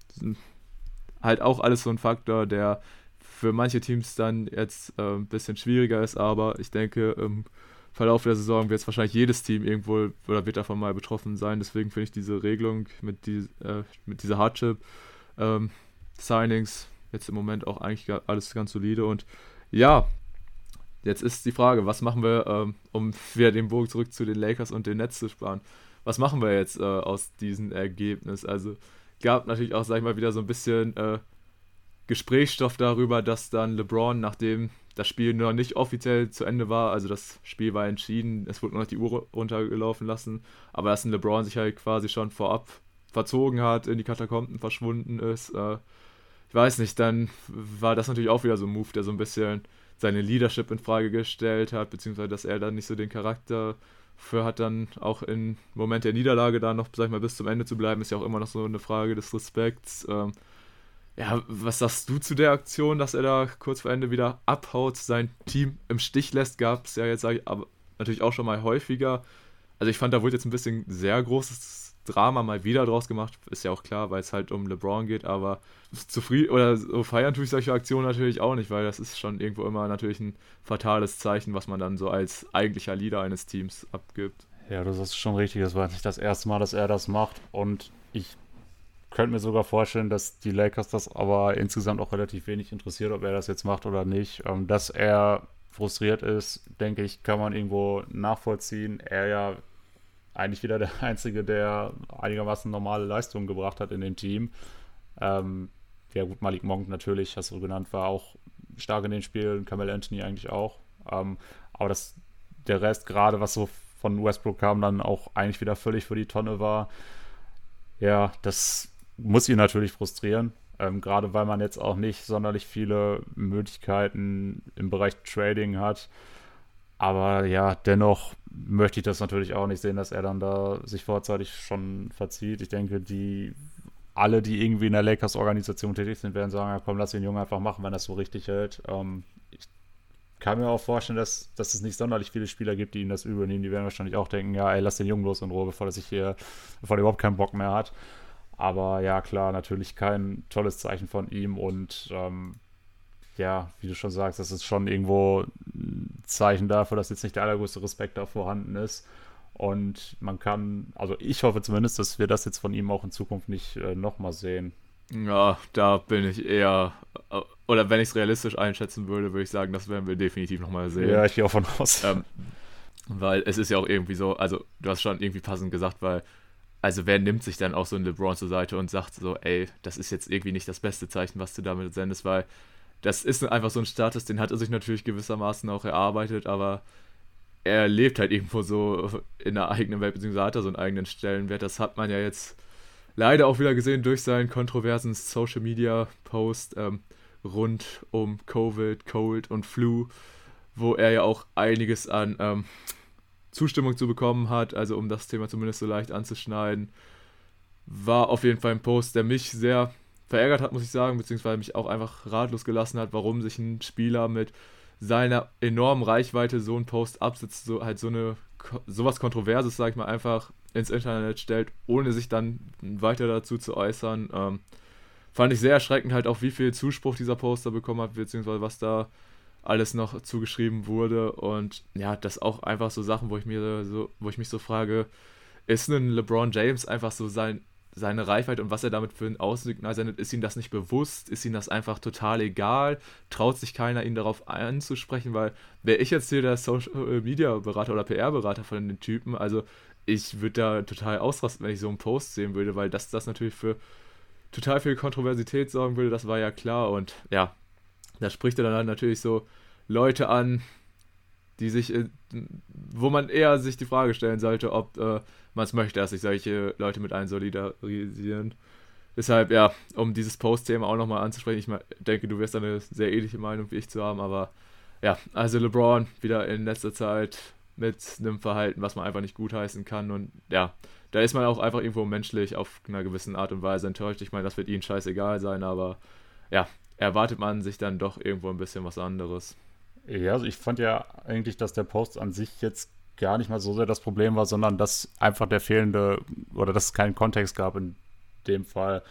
halt auch alles so ein Faktor, der für manche Teams dann jetzt ein bisschen schwieriger ist, aber ich denke, im Verlauf der Saison wird es wahrscheinlich jedes Team irgendwo oder wird davon mal betroffen sein. Deswegen finde ich diese Regelung mit dieser Hardship-Signings jetzt im Moment auch eigentlich alles ganz solide. Und ja, jetzt ist die Frage, was machen wir, um wieder den Bogen zurück zu den Lakers und den Nets zu sparen? Was machen wir jetzt aus diesem Ergebnis? Also gab natürlich auch, sag ich mal, wieder so ein bisschen Gesprächsstoff darüber, dass dann LeBron, nachdem das Spiel noch nicht offiziell zu Ende war, also das Spiel war entschieden, es wurde nur noch die Uhr runtergelaufen lassen, aber dass ein LeBron sich halt quasi schon vorab verzogen hat, in die Katakomben verschwunden ist, ich weiß nicht, dann war das natürlich auch wieder so ein Move, der so ein bisschen seine Leadership in Frage gestellt hat, beziehungsweise dass er dann nicht so den Charakter für hat, dann auch im Moment der Niederlage da noch, sag ich mal, bis zum Ende zu bleiben, ist ja auch immer noch so eine Frage des Respekts. Ja, was sagst du zu der Aktion, dass er da kurz vor Ende wieder abhaut, sein Team im Stich lässt? Gab es ja jetzt, sag ich, aber natürlich auch schon mal häufiger. Also ich fand, da wurde jetzt ein bisschen sehr großes Drama mal wieder draus gemacht. Ist ja auch klar, weil es halt um LeBron geht, aber zufrieden oder so feiern tue ich solche Aktionen natürlich auch nicht, weil das ist schon irgendwo immer natürlich ein fatales Zeichen, was man dann so als eigentlicher Leader eines Teams abgibt. Ja, das ist schon richtig. Das war nicht das erste Mal, dass er das macht. Und ich könnte mir sogar vorstellen, dass die Lakers das aber insgesamt auch relativ wenig interessiert, ob er das jetzt macht oder nicht. Dass er frustriert ist, denke ich, kann man irgendwo nachvollziehen. Er ja eigentlich wieder der Einzige, der einigermaßen normale Leistungen gebracht hat in dem Team. Ja gut, Malik Monk natürlich, hast du genannt, war auch stark in den Spielen, Carmelo Anthony eigentlich auch. Aber der Rest, gerade was so von Westbrook kam, dann auch eigentlich wieder völlig für die Tonne war. Ja, das muss ihn natürlich frustrieren. Gerade weil man jetzt auch nicht sonderlich viele Möglichkeiten im Bereich Trading hat. Aber ja, dennoch möchte ich das natürlich auch nicht sehen, dass er dann da sich vorzeitig schon verzieht. Ich denke, alle, die irgendwie in der Lakers-Organisation tätig sind, werden sagen, ja komm, lass den Jungen einfach machen, wenn das so richtig hält. Ich kann mir auch vorstellen, dass es nicht sonderlich viele Spieler gibt, die ihm das übernehmen. Die werden wahrscheinlich auch denken, ja, ey, lass den Jungen bloß in Ruhe, bevor er überhaupt keinen Bock mehr hat. Aber ja, klar, natürlich kein tolles Zeichen von ihm und ja, wie du schon sagst, das ist schon irgendwo ein Zeichen dafür, dass jetzt nicht der allergrößte Respekt da vorhanden ist. Und man kann, also ich hoffe zumindest, dass wir das jetzt von ihm auch in Zukunft nicht nochmal sehen. Ja, da bin ich eher, oder wenn ich es realistisch einschätzen würde, würde ich sagen, das werden wir definitiv nochmal sehen. Ja, ich gehe auch von aus. Weil es ist ja auch irgendwie so, also du hast schon irgendwie passend gesagt, weil, also wer nimmt sich dann auch so ein LeBron zur Seite und sagt so, ey, das ist jetzt irgendwie nicht das beste Zeichen, was du damit sendest, weil das ist einfach so ein Status, den hat er sich natürlich gewissermaßen auch erarbeitet, aber er lebt halt irgendwo so in der eigenen Welt, beziehungsweise hat er so einen eigenen Stellenwert. Das hat man ja jetzt leider auch wieder gesehen durch seinen kontroversen Social Media Post rund um Covid, Cold und Flu, wo er ja auch einiges an Zustimmung zu bekommen hat, also um das Thema zumindest so leicht anzuschneiden. War auf jeden Fall ein Post, der mich sehr verärgert hat, muss ich sagen, beziehungsweise mich auch einfach ratlos gelassen hat, warum sich ein Spieler mit seiner enormen Reichweite so einen Post absetzt, so halt sowas Kontroverses, sag ich mal, einfach ins Internet stellt, ohne sich dann weiter dazu zu äußern. Fand ich sehr erschreckend halt auch, wie viel Zuspruch dieser Poster bekommen hat, beziehungsweise was da alles noch zugeschrieben wurde und ja, das auch einfach so Sachen, wo ich mich so frage, ist ein LeBron James einfach so seine Reichweite und was er damit für ein Aussignal sendet, ist ihm das nicht bewusst? Ist ihm das einfach total egal? Traut sich keiner, ihn darauf anzusprechen? Weil wäre ich jetzt hier der Social Media Berater oder PR-Berater von den Typen, also ich würde da total ausrasten, wenn ich so einen Post sehen würde, weil das natürlich für total viel Kontroversität sorgen würde, das war ja klar und ja, da spricht er dann halt natürlich so Leute an, die sich, wo man eher sich die Frage stellen sollte, ob man es möchte, dass sich solche Leute mit einem solidarisieren. Deshalb, ja, um dieses Post-Thema auch nochmal anzusprechen, denke, du wirst da eine sehr ähnliche Meinung wie ich zu haben, aber ja, also LeBron wieder in letzter Zeit mit einem Verhalten, was man einfach nicht gutheißen kann und ja, da ist man auch einfach irgendwo menschlich auf einer gewissen Art und Weise enttäuscht. Ich meine, das wird ihnen scheißegal sein, aber ja, erwartet man sich dann doch irgendwo ein bisschen was anderes. Ja, also ich fand ja eigentlich, dass der Post an sich jetzt gar nicht mal so sehr das Problem war, sondern dass einfach der fehlende oder dass es keinen Kontext gab in dem Fall.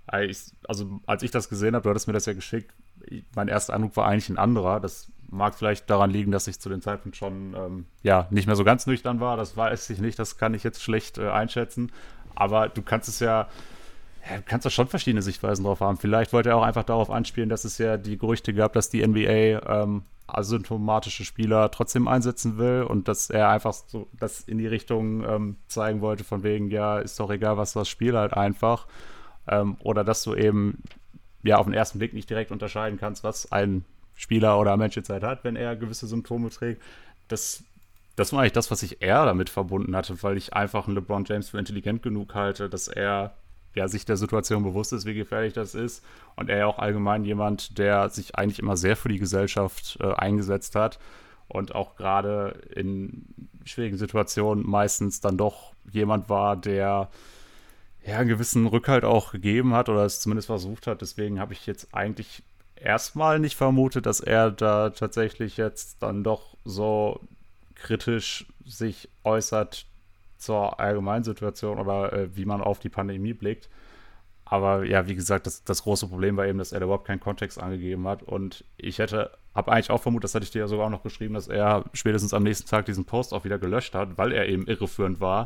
Also als ich das gesehen habe, du hattest mir das ja geschickt, mein erster Eindruck war eigentlich ein anderer. Das mag vielleicht daran liegen, dass ich zu dem Zeitpunkt schon ja nicht mehr so ganz nüchtern war. Das weiß ich nicht, das kann ich jetzt schlecht einschätzen. Aber du kannst es ja, du kannst da schon verschiedene Sichtweisen drauf haben. Vielleicht wollte er auch einfach darauf anspielen, dass es ja die Gerüchte gab, dass die NBA asymptomatische Spieler trotzdem einsetzen will und dass er einfach so das in die Richtung zeigen wollte, von wegen, ja, ist doch egal, was das Spiel halt einfach. Oder dass du eben ja auf den ersten Blick nicht direkt unterscheiden kannst, was ein Spieler oder ein Mensch jetzt halt hat, wenn er gewisse Symptome trägt. Das, das war eigentlich das, was ich eher damit verbunden hatte, weil ich einfach einen LeBron James für intelligent genug halte, dass er ja sich der Situation bewusst ist, wie gefährlich das ist. Und er ja auch allgemein jemand, der sich eigentlich immer sehr für die Gesellschaft eingesetzt hat und auch gerade in schwierigen Situationen meistens dann doch jemand war, der ja einen gewissen Rückhalt auch gegeben hat oder es zumindest versucht hat. Deswegen habe ich jetzt eigentlich erstmal nicht vermutet, dass er da tatsächlich jetzt dann doch so kritisch sich äußert zur Allgemeinsituation oder wie man auf die Pandemie blickt. Aber ja, wie gesagt, das große Problem war eben, dass er da überhaupt keinen Kontext angegeben hat. Und habe eigentlich auch vermutet, das hatte ich dir ja sogar auch noch geschrieben, dass er spätestens am nächsten Tag diesen Post auch wieder gelöscht hat, weil er eben irreführend war.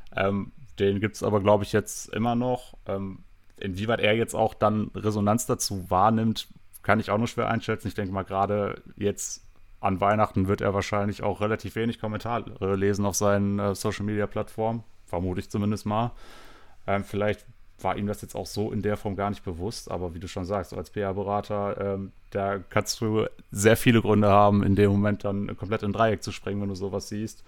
Den gibt es aber, glaube ich, jetzt immer noch. Inwieweit er jetzt auch dann Resonanz dazu wahrnimmt, kann ich auch nur schwer einschätzen. Ich denke mal, gerade jetzt an Weihnachten wird er wahrscheinlich auch relativ wenig Kommentare lesen auf seinen Social-Media-Plattformen. Vermute ich zumindest mal. Vielleicht war ihm das jetzt auch so in der Form gar nicht bewusst, aber wie du schon sagst, als PR-Berater, da kannst du sehr viele Gründe haben, in dem Moment dann komplett in Dreieck zu springen, wenn du sowas siehst.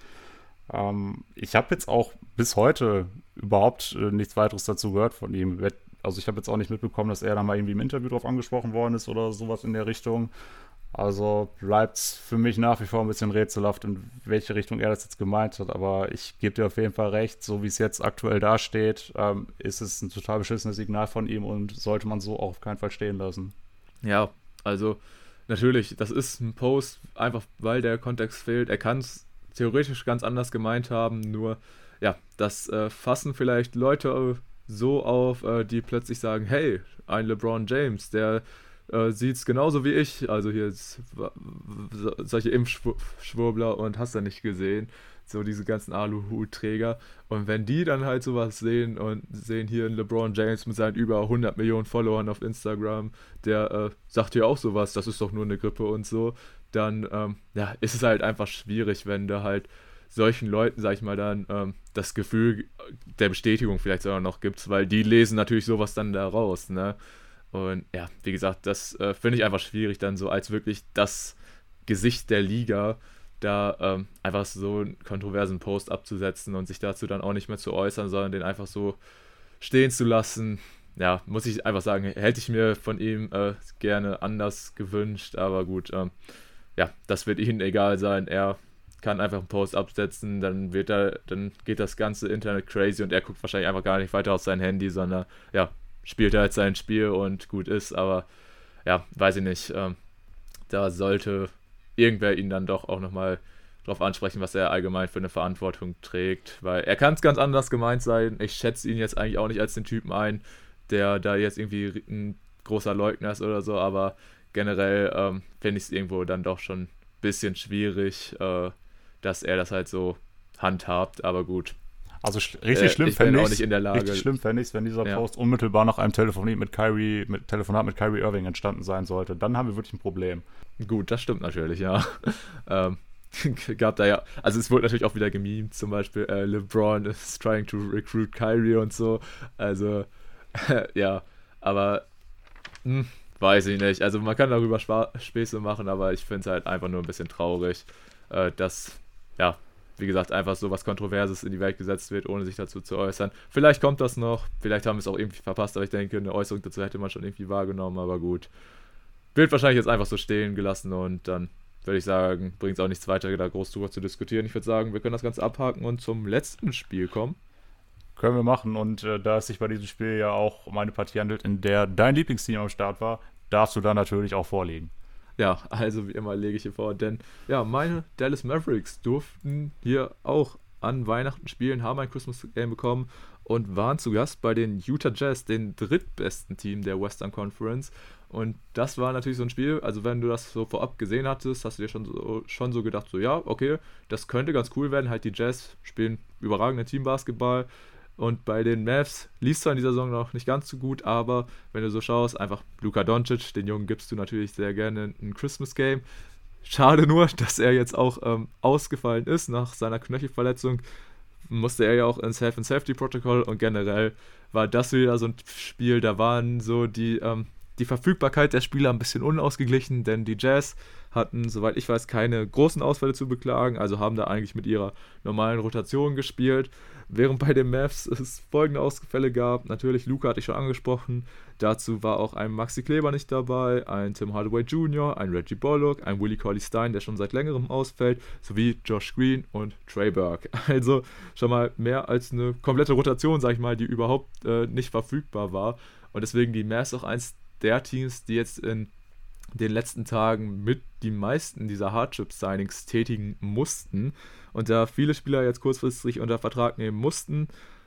Ich habe jetzt auch bis heute überhaupt nichts weiteres dazu gehört von ihm. Also ich habe jetzt auch nicht mitbekommen, dass er da mal irgendwie im Interview drauf angesprochen worden ist oder sowas in der Richtung. Also bleibt es für mich nach wie vor ein bisschen rätselhaft, in welche Richtung er das jetzt gemeint hat. Aber ich gebe dir auf jeden Fall recht, so wie es jetzt aktuell dasteht, ist es ein total beschissenes Signal von ihm und sollte man so auch auf keinen Fall stehen lassen. Ja, also natürlich, das ist ein Post, einfach weil der Kontext fehlt. Er kann es theoretisch ganz anders gemeint haben, nur ja, das fassen vielleicht Leute so auf, die plötzlich sagen, hey, ein LeBron James, der sieht es genauso wie ich, also hier solche Impfschwurbler und hast du nicht gesehen, so diese ganzen Aluhutträger und wenn die dann halt sowas sehen und sehen hier einen LeBron James mit seinen über 100 Millionen Followern auf Instagram, der sagt hier auch sowas, das ist doch nur eine Grippe und so, dann ja, ist es halt einfach schwierig, wenn du halt solchen Leuten, sag ich mal, dann das Gefühl der Bestätigung vielleicht sogar noch gibst, weil die lesen natürlich sowas dann da raus, ne? Und ja, wie gesagt, das finde ich einfach schwierig, dann so als wirklich das Gesicht der Liga da einfach so einen kontroversen Post abzusetzen und sich dazu dann auch nicht mehr zu äußern, sondern den einfach so stehen zu lassen. Ja, muss ich einfach sagen, hätte ich mir von ihm gerne anders gewünscht, aber gut, ja, das wird ihnen egal sein. Er kann einfach einen Post absetzen, dann geht das ganze Internet crazy und er guckt wahrscheinlich einfach gar nicht weiter auf sein Handy, sondern ja, spielt er halt sein Spiel und gut ist, aber ja, weiß ich nicht, da sollte irgendwer ihn dann doch auch nochmal drauf ansprechen, was er allgemein für eine Verantwortung trägt, weil er kann es ganz anders gemeint sein. Ich schätze ihn jetzt eigentlich auch nicht als den Typen ein, der da jetzt irgendwie ein großer Leugner ist oder so, aber generell finde ich es irgendwo dann doch schon ein bisschen schwierig, dass er das halt so handhabt, aber gut. Also richtig schlimm fände ich es, wenn dieser Ja. Post unmittelbar nach einem Telefonat mit Kyrie Irving entstanden sein sollte. Dann haben wir wirklich ein Problem. Gut, das stimmt natürlich, ja. ähm, gab da ja, also es wurde natürlich auch wieder gemimt, zum Beispiel LeBron is trying to recruit Kyrie und so, also ja, aber weiß ich nicht, also man kann darüber Späße machen, aber ich finde es halt einfach nur ein bisschen traurig, dass, ja, wie gesagt, einfach so was Kontroverses in die Welt gesetzt wird, ohne sich dazu zu äußern. Vielleicht kommt das noch, vielleicht haben wir es auch irgendwie verpasst, aber ich denke, eine Äußerung dazu hätte man schon irgendwie wahrgenommen, aber gut. Wird wahrscheinlich jetzt einfach so stehen gelassen und dann würde ich sagen, bringt es auch nichts weiter, da groß drüber zu diskutieren. Ich würde sagen, wir können das Ganze abhaken und zum letzten Spiel kommen. Können wir machen. Und da es sich bei diesem Spiel ja auch um eine Partie handelt, in der dein Lieblingsteam am Start war, darfst du dann natürlich auch vorlegen. Ja, also wie immer lege ich hier vor, denn ja, meine Dallas Mavericks durften hier auch an Weihnachten spielen, haben ein Christmas Game bekommen und waren zu Gast bei den Utah Jazz, den drittbesten Team der Western Conference. Und das war natürlich so ein Spiel, also wenn du das so vorab gesehen hattest, hast du dir schon so gedacht, so ja, okay, das könnte ganz cool werden. Halt die Jazz spielen überragende Teambasketball. Und bei den Mavs lief es zwar in dieser Saison noch nicht ganz so gut, aber wenn du so schaust, einfach Luka Doncic, den Jungen gibst du natürlich sehr gerne ein Christmas Game. Schade nur, dass er jetzt auch ausgefallen ist nach seiner Knöchelverletzung. Musste er ja auch ins Health and Safety Protocol und generell war das wieder so ein Spiel, da waren so die Verfügbarkeit der Spieler ein bisschen unausgeglichen, denn die Jazz hatten, soweit ich weiß, keine großen Ausfälle zu beklagen, also haben da eigentlich mit ihrer normalen Rotation gespielt. Während bei den Mavs es folgende Ausfälle gab, natürlich Luka hatte ich schon angesprochen, dazu war auch ein Maxi Kleber nicht dabei, ein Tim Hardaway Jr., ein Reggie Bullock, ein Willie Cauley-Stein, der schon seit längerem ausfällt, sowie Josh Green und Trey Burke. Also schon mal mehr als eine komplette Rotation, sag ich mal, die überhaupt nicht verfügbar war. Und deswegen die Mavs auch eins der Teams, die jetzt in den letzten Tagen mit die meisten dieser Hardship-Signings tätigen mussten. Und da viele Spieler jetzt kurzfristig unter Vertrag nehmen mussten,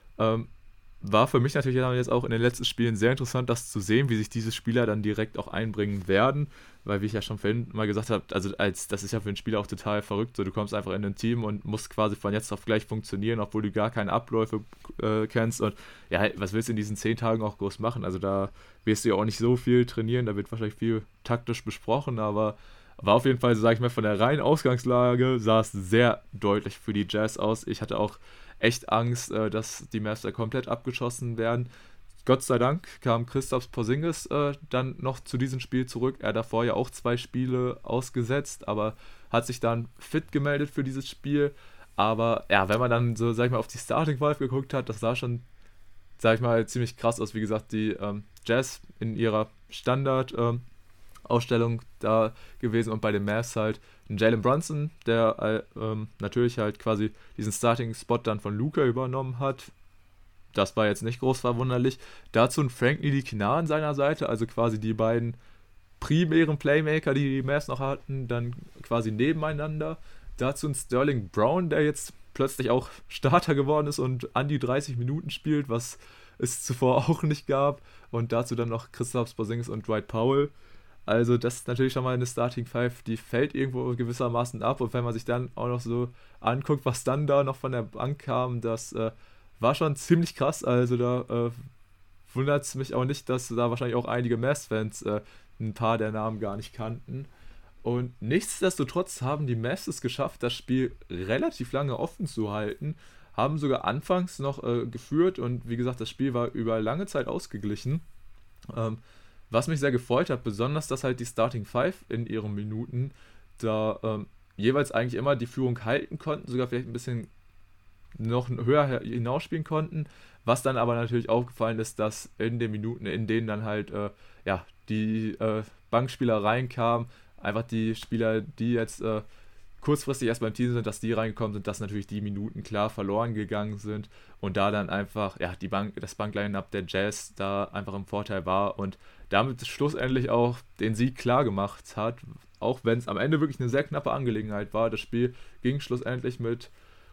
war für mich natürlich jetzt auch in den letzten Spielen sehr interessant, das zu sehen, wie sich diese Spieler dann direkt auch einbringen werden, weil wie ich ja schon vorhin mal gesagt habe, also das ist ja für einen Spieler auch total verrückt, so du kommst einfach in ein Team und musst quasi von jetzt auf gleich funktionieren, obwohl du gar keine Abläufe kennst und ja, was willst du in diesen 10 Tagen auch groß machen, also da wirst du ja auch nicht so viel trainieren, da wird wahrscheinlich viel taktisch besprochen, aber war auf jeden Fall, so sage ich mal, von der reinen Ausgangslage sah es sehr deutlich für die Jazz aus. Ich hatte auch echt Angst, dass die Mavs da komplett abgeschossen werden. Gott sei Dank kam Kristaps Porzingis dann noch zu diesem Spiel zurück. Er hat davor ja auch 2 Spiele ausgesetzt, aber hat sich dann fit gemeldet für dieses Spiel. Aber ja, wenn man dann so, sag ich mal, auf die Starting Five geguckt hat, das sah schon, sag ich mal, ziemlich krass aus. Wie gesagt, die Jazz in ihrer Standard Ausstellung da gewesen und bei den Mavs halt ein Jalen Brunson, der natürlich halt quasi diesen Starting-Spot dann von Luka übernommen hat. Das war jetzt nicht groß verwunderlich. Dazu ein Frank Ntilikina an seiner Seite, also quasi die beiden primären Playmaker, die Mavs noch hatten, dann quasi nebeneinander. Dazu ein Sterling Brown, der jetzt plötzlich auch Starter geworden ist und an die 30 Minuten spielt, was es zuvor auch nicht gab. Und dazu dann noch Kristaps Porzingis und Dwight Powell. Also das ist natürlich schon mal eine Starting Five, die fällt irgendwo gewissermaßen ab. Und wenn man sich dann auch noch so anguckt, was dann da noch von der Bank kam, das war schon ziemlich krass. Also da wundert es mich auch nicht, dass da wahrscheinlich auch einige Mavs-Fans ein paar der Namen gar nicht kannten. Und nichtsdestotrotz haben die Mavs es geschafft, das Spiel relativ lange offen zu halten. Haben sogar anfangs noch geführt und wie gesagt, das Spiel war über lange Zeit ausgeglichen. Was mich sehr gefreut hat, besonders, dass halt die Starting Five in ihren Minuten da jeweils eigentlich immer die Führung halten konnten, sogar vielleicht ein bisschen noch höher hinausspielen konnten. Was dann aber natürlich aufgefallen ist, dass in den Minuten, in denen dann halt die Bankspieler reinkamen, einfach die Spieler, die jetzt kurzfristig erst beim Team sind, dass die reingekommen sind, dass natürlich die Minuten klar verloren gegangen sind und da dann einfach das Bankline-Up der Jazz da einfach im Vorteil war und damit schlussendlich auch den Sieg klar gemacht hat, auch wenn es am Ende wirklich eine sehr knappe Angelegenheit war. Das Spiel ging schlussendlich mit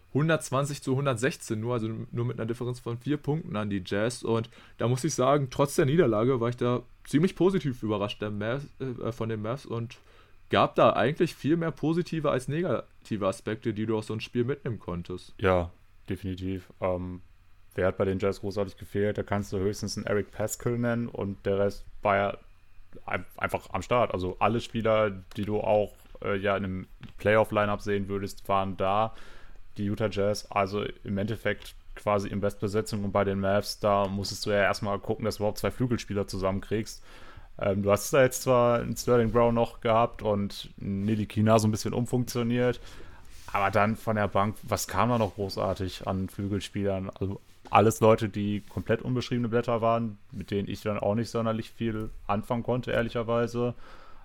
120-116 nur, also nur mit einer Differenz von 4 Punkten an die Jazz und da muss ich sagen, trotz der Niederlage war ich da ziemlich positiv überrascht von den Mavs und gab da eigentlich viel mehr positive als negative Aspekte, die du aus so einem Spiel mitnehmen konntest. Ja, definitiv. Wer hat bei den Jazz großartig gefehlt? Da kannst du höchstens einen Eric Pascal nennen und der Rest war ja einfach am Start. Also alle Spieler, die du auch in einem Playoff-Lineup sehen würdest, waren da. Die Utah Jazz, also im Endeffekt quasi in Bestbesetzung und bei den Mavs, da musstest du ja erstmal gucken, dass du überhaupt 2 Flügelspieler zusammenkriegst. Du hast da jetzt zwar einen Sterling Brown noch gehabt und Ntilikina so ein bisschen umfunktioniert, Aber dann von der Bank, was kam da noch großartig an Flügelspielern? Also alles Leute, die komplett unbeschriebene Blätter waren, mit denen ich dann auch nicht sonderlich viel anfangen konnte, ehrlicherweise.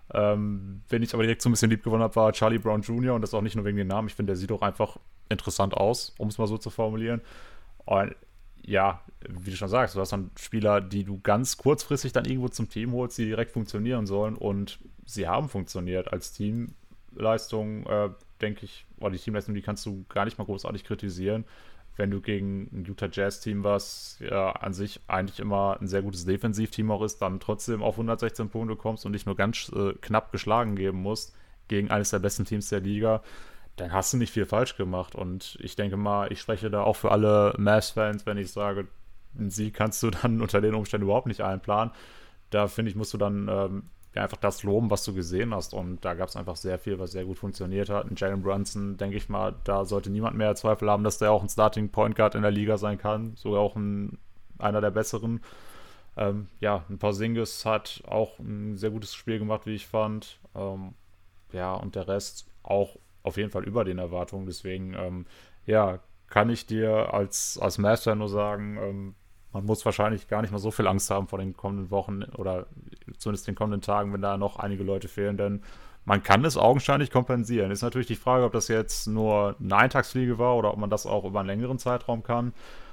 Wen ich aber direkt so ein bisschen lieb gewonnen habe, war Charlie Brown Jr. Und das auch nicht nur wegen dem Namen. Ich finde, der sieht auch einfach interessant aus, um es mal so zu formulieren. Und ja, wie du schon sagst, du hast dann Spieler, die du ganz kurzfristig dann irgendwo zum Team holst, die direkt funktionieren sollen. Und sie haben funktioniert als Teamleistung, denke ich. Oder die Teamleistung, die kannst du gar nicht mal großartig kritisieren. Wenn du gegen ein Utah Jazz-Team, was ja an sich eigentlich immer ein sehr gutes Defensivteam auch ist, dann trotzdem auf 116 Punkte kommst und dich nur ganz knapp geschlagen geben musst gegen eines der besten Teams der Liga, dann hast du nicht viel falsch gemacht. Und ich denke mal, ich spreche da auch für alle Mavs-Fans, wenn ich sage, einen Sieg kannst du dann unter den Umständen überhaupt nicht einplanen. Da finde ich, musst du dann ja, einfach das loben, was du gesehen hast. Und da gab es einfach sehr viel, was sehr gut funktioniert hat. Und Jalen Brunson, denke ich mal, da sollte niemand mehr Zweifel haben, dass der auch ein Starting Point Guard in der Liga sein kann. Sogar auch einer der besseren. Ja, ein Porzingis hat auch ein sehr gutes Spiel gemacht, wie ich fand. Ja, und der Rest auch auf jeden Fall über den Erwartungen. Deswegen, ja, kann ich dir als Master nur sagen, man muss wahrscheinlich gar nicht mal so viel Angst haben vor den kommenden Wochen oder zumindest den kommenden Tagen, wenn da noch einige Leute fehlen, denn man kann es augenscheinlich kompensieren. Ist natürlich die Frage, ob das jetzt nur eine Eintagsfliege war oder ob man das auch über einen längeren Zeitraum kann.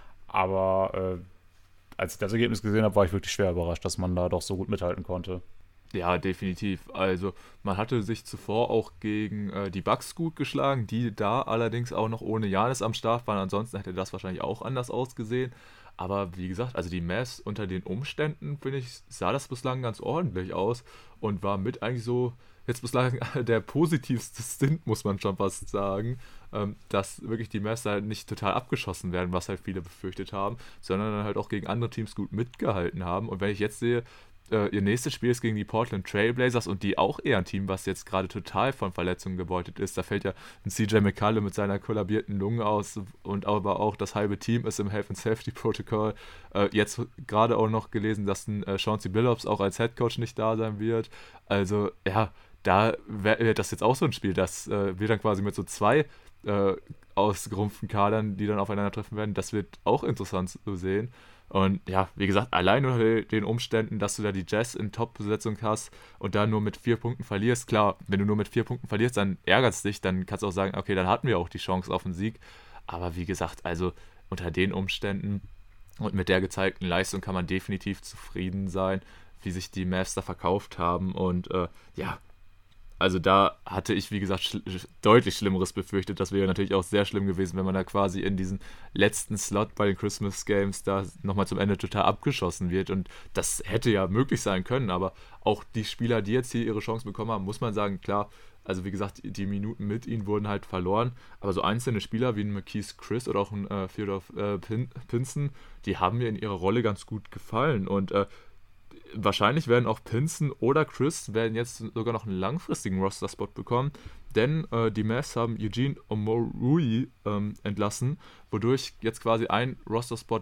Aber als ich das Ergebnis gesehen habe, war ich wirklich schwer überrascht, dass man da doch so gut mithalten konnte. Ja, definitiv. Also man hatte sich zuvor auch gegen die Bucks gut geschlagen, die da allerdings auch noch ohne Giannis am Start waren. Ansonsten hätte das wahrscheinlich auch anders ausgesehen. Aber wie gesagt, also die Mavs unter den Umständen, finde ich, sah das bislang ganz ordentlich aus und war mit eigentlich so jetzt bislang der positivste Stint, muss man schon fast sagen, dass wirklich die Mavs halt nicht total abgeschossen werden, was halt viele befürchtet haben, sondern dann halt auch gegen andere Teams gut mitgehalten haben. Und wenn ich jetzt sehe, ihr nächstes Spiel ist gegen die Portland Trailblazers und die auch eher ein Team, was jetzt gerade total von Verletzungen gebeutet ist. Da fällt ja ein CJ McCollum mit seiner kollabierten Lunge aus und aber auch das halbe Team ist im Health and Safety Protocol. Jetzt gerade auch noch gelesen, dass ein Chauncey Billups auch als Head Coach nicht da sein wird. Also ja, da wäre das jetzt auch so ein Spiel, das wir dann quasi mit so zwei ausgerumpften Kadern, die dann aufeinandertreffen werden. Das wird auch interessant zu sehen. Und ja, wie gesagt, allein unter den Umständen, dass du da die Jazz in Top-Besetzung hast und da nur mit 4 Punkten verlierst, klar, wenn du nur mit 4 Punkten verlierst, dann ärgert es dich, dann kannst du auch sagen, okay, dann hatten wir auch die Chance auf einen Sieg. Aber wie gesagt, also unter den Umständen und mit der gezeigten Leistung kann man definitiv zufrieden sein, wie sich die Mavs da verkauft haben. Und ja, also da hatte ich, wie gesagt, deutlich Schlimmeres befürchtet. Das wäre natürlich auch sehr schlimm gewesen, wenn man da quasi in diesen letzten Slot bei den Christmas Games da nochmal zum Ende total abgeschossen wird. Und das hätte ja möglich sein können, aber auch die Spieler, die jetzt hier ihre Chance bekommen haben, muss man sagen, klar, also wie gesagt, die Minuten mit ihnen wurden halt verloren, aber so einzelne Spieler wie ein Marquise Chris oder auch ein Theodore Pinson, die haben mir in ihrer Rolle ganz gut gefallen und wahrscheinlich werden auch Pinson oder Chris werden jetzt sogar noch einen langfristigen Roster-Spot bekommen, denn die Mavs haben Eugene Omorui entlassen, wodurch jetzt quasi ein Roster-Spot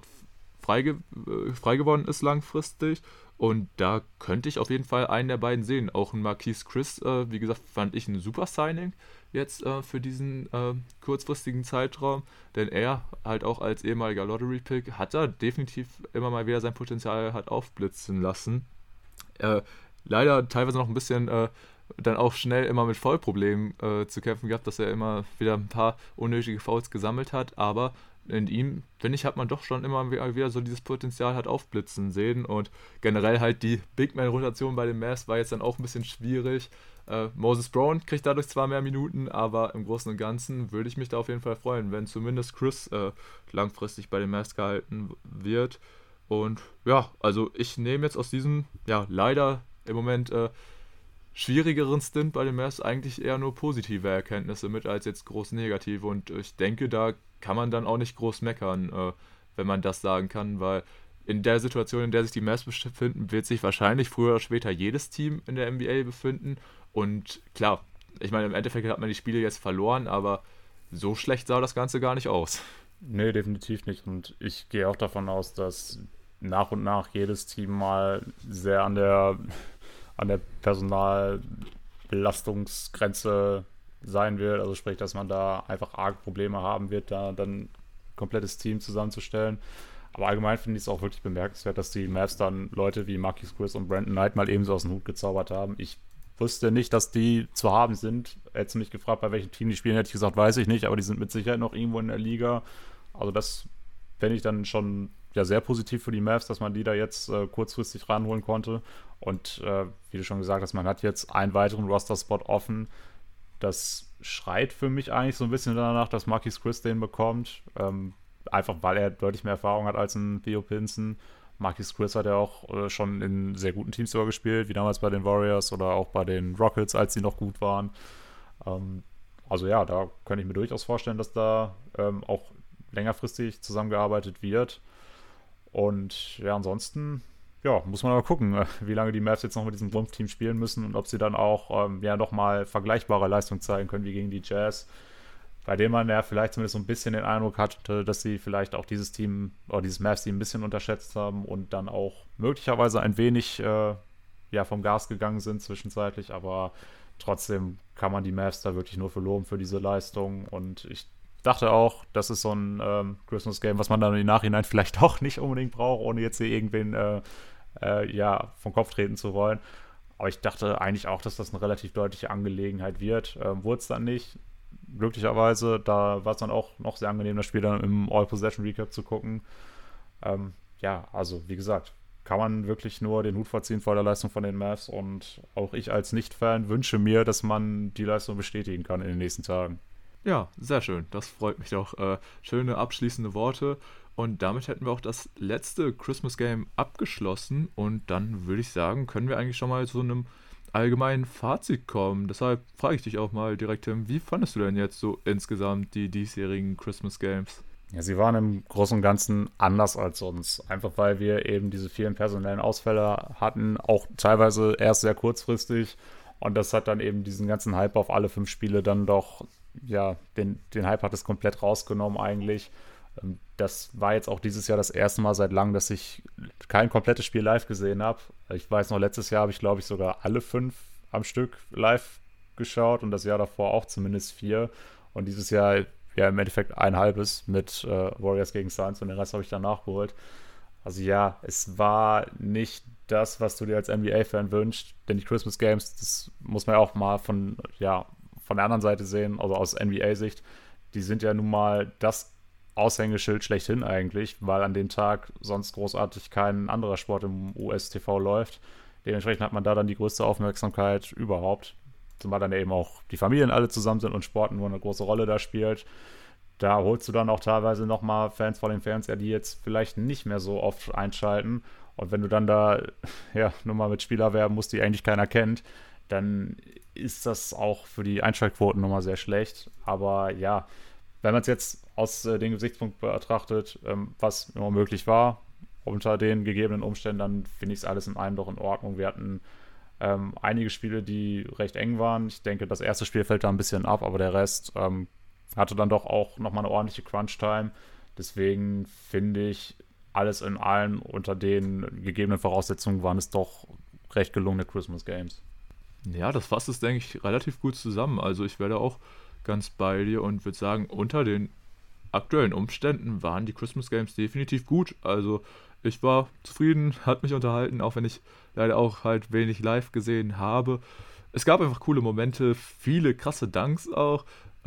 frei geworden ist langfristig und da könnte ich auf jeden Fall einen der beiden sehen. Auch ein Marquise Chris, wie gesagt, fand ich ein super Signing jetzt für diesen kurzfristigen Zeitraum, denn er halt auch als ehemaliger Lottery-Pick hat er definitiv immer mal wieder sein Potenzial hat aufblitzen lassen. Äh, Leider teilweise noch ein bisschen dann auch schnell immer mit Foulproblemen zu kämpfen gehabt, dass er immer wieder ein paar unnötige Fouls gesammelt hat, aber in ihm, finde ich, hat man doch schon immer wieder so dieses Potenzial hat aufblitzen sehen und generell halt die Big Man-Rotation bei den Mavs war jetzt dann auch ein bisschen schwierig. Moses Brown kriegt dadurch zwar mehr Minuten, aber im Großen und Ganzen würde ich mich da auf jeden Fall freuen, wenn zumindest Chris langfristig bei den Mavs gehalten wird. Und ja, also ich nehme jetzt aus diesem, ja, leider im Moment schwierigeren Stint bei den Mavs eigentlich eher nur positive Erkenntnisse mit als jetzt groß negative. Und ich denke, da kann man dann auch nicht groß meckern, wenn man das sagen kann, weil in der Situation, in der sich die Mavs befinden, wird sich wahrscheinlich früher oder später jedes Team in der NBA befinden. Und klar, ich meine, im Endeffekt hat man die Spiele jetzt verloren, aber so schlecht sah das Ganze gar nicht aus. Nee, definitiv nicht. Und ich gehe auch davon aus, dass nach und nach jedes Team mal sehr an der Personalbelastungsgrenze sein wird. Also sprich, dass man da einfach arg Probleme haben wird, da dann ein komplettes Team zusammenzustellen. Aber allgemein finde ich es auch wirklich bemerkenswert, dass die Mavs dann Leute wie Marquise Chris und Brandon Knight mal ebenso aus dem Hut gezaubert haben. Ich wusste nicht, dass die zu haben sind. Hättest du mich gefragt, bei welchem Team die spielen, hätte ich gesagt, weiß ich nicht, aber die sind mit Sicherheit noch irgendwo in der Liga. Also das fände ich dann schon ja, sehr positiv für die Mavs, dass man die da jetzt kurzfristig ranholen konnte. Und wie du schon gesagt hast, man hat jetzt einen weiteren Roster-Spot offen. Das schreit für mich eigentlich so ein bisschen danach, dass Marquise Chris den bekommt. Einfach weil er deutlich mehr Erfahrung hat als ein Theo Pinson. Marquise Chris hat ja auch schon in sehr guten Teams sogar gespielt, wie damals bei den Warriors oder auch bei den Rockets, als sie noch gut waren. Also ja, da könnte ich mir durchaus vorstellen, dass da auch längerfristig zusammengearbeitet wird. Und ja, ansonsten, ja, muss man aber gucken, wie lange die Mavs jetzt noch mit diesem Rumpfteam spielen müssen und ob sie dann auch ja nochmal vergleichbare Leistung zeigen können wie gegen die Jazz, bei denen man ja vielleicht zumindest so ein bisschen den Eindruck hatte, dass sie vielleicht auch dieses Team oder dieses Mavs-Team ein bisschen unterschätzt haben und dann auch möglicherweise ein wenig ja, vom Gas gegangen sind zwischenzeitlich, aber trotzdem kann man die Mavs da wirklich nur verloben für diese Leistung und ich dachte auch, das ist so ein Christmas-Game, was man dann im Nachhinein vielleicht auch nicht unbedingt braucht, ohne jetzt hier irgendwen ja, vom Kopf treten zu wollen. Aber ich dachte eigentlich auch, dass das eine relativ deutliche Angelegenheit wird. Wurde es dann nicht. Glücklicherweise, da war es dann auch noch sehr angenehm, das Spiel dann im All-Possession-Recap zu gucken. Ja, also wie gesagt, kann man wirklich nur den Hut vorziehen vor der Leistung von den Mavs und auch ich als Nicht-Fan wünsche mir, dass man die Leistung bestätigen kann in den nächsten Tagen. Ja, sehr schön. Das freut mich doch. Schöne abschließende Worte. Und damit hätten wir auch das letzte Christmas Game abgeschlossen. Und dann würde ich sagen, können wir eigentlich schon mal zu einem allgemeinen Fazit kommen. Deshalb frage ich dich auch mal direkt, Tim, wie fandest du denn jetzt so insgesamt die diesjährigen Christmas Games? Ja, sie waren im Großen und Ganzen anders als sonst. Einfach weil wir eben diese vielen personellen Ausfälle hatten, auch teilweise erst sehr kurzfristig. Und das hat dann eben diesen ganzen Hype auf alle 5 Spiele dann doch, ja, den Hype hat es komplett rausgenommen eigentlich. Das war jetzt auch dieses Jahr das erste Mal seit langem, dass ich kein komplettes Spiel live gesehen habe. Ich weiß noch, letztes Jahr habe ich, glaube ich, sogar alle 5 am Stück live geschaut und das Jahr davor auch zumindest 4. Und dieses Jahr ja im Endeffekt ein halbes mit Warriors gegen Suns und den Rest habe ich dann nachgeholt. Also ja, es war nicht das, was du dir als NBA-Fan wünschst, denn die Christmas Games, das muss man ja auch mal von der anderen Seite sehen, also aus NBA-Sicht, die sind ja nun mal das Aushängeschild schlechthin eigentlich, weil an dem Tag sonst großartig kein anderer Sport im US-TV läuft. Dementsprechend hat man da dann die größte Aufmerksamkeit überhaupt. Zumal dann eben auch die Familien alle zusammen sind und Sport nur eine große Rolle da spielt. Da holst du dann auch teilweise nochmal Fans vor den Fernseher, die jetzt vielleicht nicht mehr so oft einschalten. Und wenn du dann da ja nur mal mit Spieler werben musst, die eigentlich keiner kennt, dann ist das auch für die Einschaltquoten nochmal sehr schlecht. Aber ja, wenn man es jetzt aus dem Gesichtspunkt betrachtet, was immer möglich war, unter den gegebenen Umständen, dann finde ich es alles in allem doch in Ordnung. Wir hatten einige Spiele, die recht eng waren. Ich denke, das erste Spiel fällt da ein bisschen ab, aber der Rest hatte dann doch auch nochmal eine ordentliche Crunch-Time. Deswegen finde ich, alles in allem unter den gegebenen Voraussetzungen waren es doch recht gelungene Christmas Games. Ja, das fasst es, denke ich, relativ gut zusammen. Also ich werde auch ganz bei dir und würde sagen, unter den aktuellen Umständen waren die Christmas Games definitiv gut. Also ich war zufrieden, hat mich unterhalten, auch wenn ich leider auch halt wenig live gesehen habe. Es gab einfach coole Momente, viele krasse Dunks auch.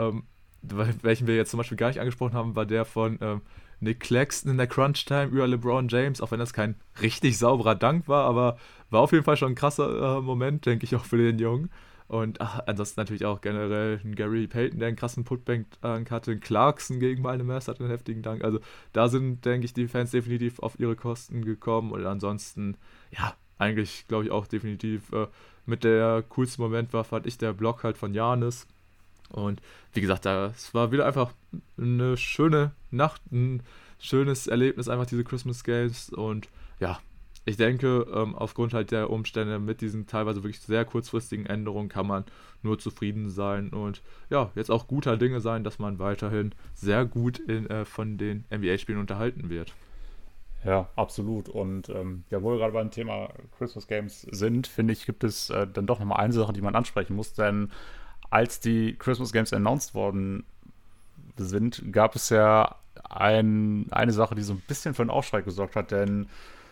Welchen wir jetzt zum Beispiel gar nicht angesprochen haben, war der von Nick Claxton in der Crunch-Time über LeBron James, auch wenn das kein richtig sauberer Dunk war, aber war auf jeden Fall schon ein krasser Moment, denke ich, auch für den Jungen. Und ansonsten natürlich auch generell ein Gary Payton, der einen krassen Putback-Dunk hatte, ein Clarkson gegen meine Mavs hatte einen heftigen Dunk. Also da sind, denke ich, die Fans definitiv auf ihre Kosten gekommen. Und ansonsten, ja, eigentlich glaube ich auch definitiv mit der coolste Moment war, fand ich, der Block halt von Giannis. Und wie gesagt, es war wieder einfach eine schöne Nacht, ein schönes Erlebnis, einfach diese Christmas Games. Und ja, ich denke, aufgrund halt der Umstände mit diesen teilweise wirklich sehr kurzfristigen Änderungen kann man nur zufrieden sein und ja, jetzt auch guter Dinge sein, dass man weiterhin sehr gut von den NBA-Spielen unterhalten wird. Ja, absolut. Und ja, wo wir gerade beim Thema Christmas Games sind, finde ich, gibt es dann doch nochmal eine Sache, die man ansprechen muss, denn als die Christmas Games announced worden sind, gab es ja eine Sache, die so ein bisschen für einen Aufschrei gesorgt hat, denn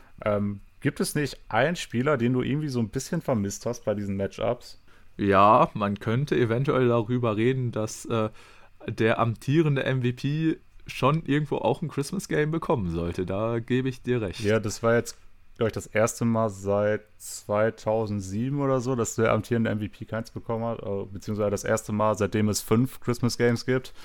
gibt es nicht einen Spieler, den du irgendwie so ein bisschen vermisst hast bei diesen Matchups? Ja, man könnte eventuell darüber reden, dass der amtierende MVP schon irgendwo auch ein Christmas Game bekommen sollte. Da gebe ich dir recht. Ja, das war jetzt, glaube ich, das erste Mal seit 2007 oder so, dass der amtierende MVP keins bekommen hat, beziehungsweise das erste Mal, seitdem es 5 Christmas Games gibt.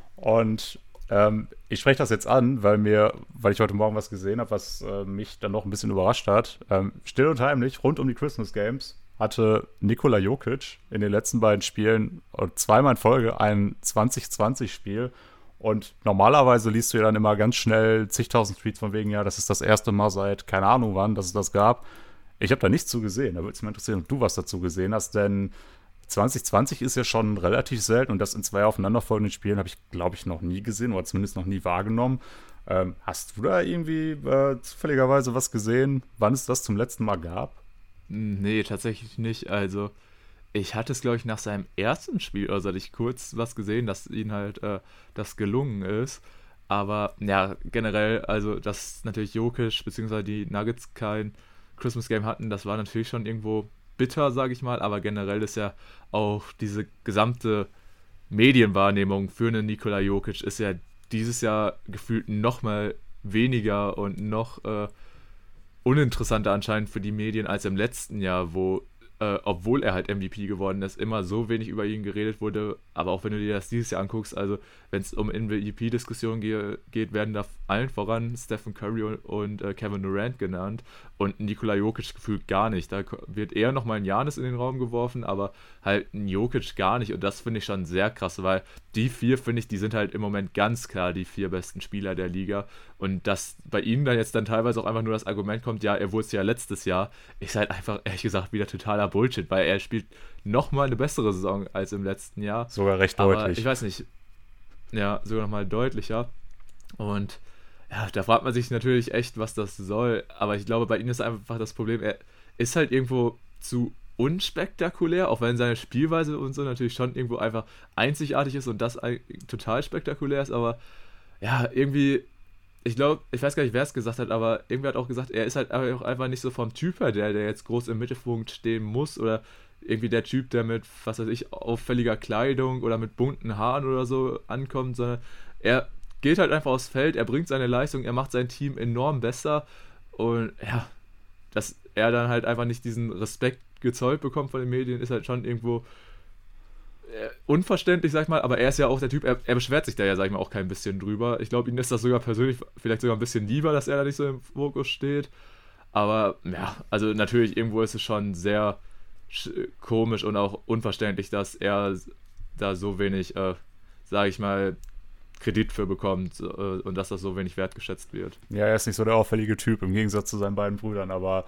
Und ich spreche das jetzt an, weil ich heute Morgen was gesehen habe, was mich dann noch ein bisschen überrascht hat. Still und heimlich, rund um die Christmas Games, hatte Nikola Jokic in den letzten beiden Spielen und zweimal in Folge ein 2020-Spiel. Und normalerweise liest du ja dann immer ganz schnell zigtausend Tweets von wegen, ja, das ist das erste Mal seit keine Ahnung wann, dass es das gab. Ich habe da nichts zu gesehen. Da würde es mich interessieren, ob du was dazu gesehen hast, denn 2020 ist ja schon relativ selten und das in 2 aufeinanderfolgenden Spielen habe ich, glaube ich, noch nie gesehen oder zumindest noch nie wahrgenommen. Hast du da irgendwie zufälligerweise was gesehen, wann es das zum letzten Mal gab? Nee, tatsächlich nicht. Also, ich hatte es, glaube ich, nach seinem ersten Spiel, also hatte ich kurz was gesehen, dass ihm halt das gelungen ist. Aber ja, generell, also, dass natürlich Jokic bzw. die Nuggets kein Christmas Game hatten, das war natürlich schon irgendwo bitter, sage ich mal. Aber generell ist ja auch diese gesamte Medienwahrnehmung für einen Nikola Jokic ist ja dieses Jahr gefühlt noch mal weniger und noch uninteressanter anscheinend für die Medien als im letzten Jahr, wo, obwohl er halt MVP geworden ist, immer so wenig über ihn geredet wurde. Aber auch wenn du dir das dieses Jahr anguckst, also wenn es um MVP-Diskussionen geht, werden da allen voran Stephen Curry und Kevin Durant genannt und Nikola Jokic gefühlt gar nicht. Da wird eher nochmal ein Giannis in den Raum geworfen, aber halt ein Jokic gar nicht. Und das finde ich schon sehr krass, weil die 4, finde ich, die sind halt im Moment ganz klar die 4 besten Spieler der Liga. Und dass bei ihm dann jetzt dann teilweise auch einfach nur das Argument kommt, ja, er wurde es ja letztes Jahr, ist halt einfach, ehrlich gesagt, wieder totaler Bullshit, weil er spielt nochmal eine bessere Saison als im letzten Jahr. Sogar recht Aber deutlich. ich weiß nicht, ja, sogar nochmal deutlicher. Und ja, da fragt man sich natürlich echt, was das soll. Aber ich glaube, bei ihm ist einfach das Problem, er ist halt irgendwo zu unspektakulär, auch wenn seine Spielweise und so natürlich schon irgendwo einfach einzigartig ist und das total spektakulär ist. Aber ja, irgendwie, ich glaube, ich weiß gar nicht, wer es gesagt hat, aber irgendwer hat auch gesagt, er ist halt auch einfach nicht so vom Typ her, der jetzt groß im Mittelpunkt stehen muss oder irgendwie der Typ, der mit, was weiß ich, auffälliger Kleidung oder mit bunten Haaren oder so ankommt, sondern er geht halt einfach aufs Feld, er bringt seine Leistung, er macht sein Team enorm besser und ja, dass er dann halt einfach nicht diesen Respekt gezollt bekommt von den Medien, ist halt schon irgendwo unverständlich, sag ich mal, aber er ist ja auch der Typ, er beschwert sich da ja, sag ich mal, auch kein bisschen drüber. Ich glaube, ihm ist das sogar persönlich vielleicht sogar ein bisschen lieber, dass er da nicht so im Fokus steht. Aber ja, also natürlich irgendwo ist es schon sehr komisch und auch unverständlich, dass er da so wenig, sag ich mal, Kredit für bekommt und dass das so wenig wertgeschätzt wird. Ja, er ist nicht so der auffällige Typ, im Gegensatz zu seinen beiden Brüdern, aber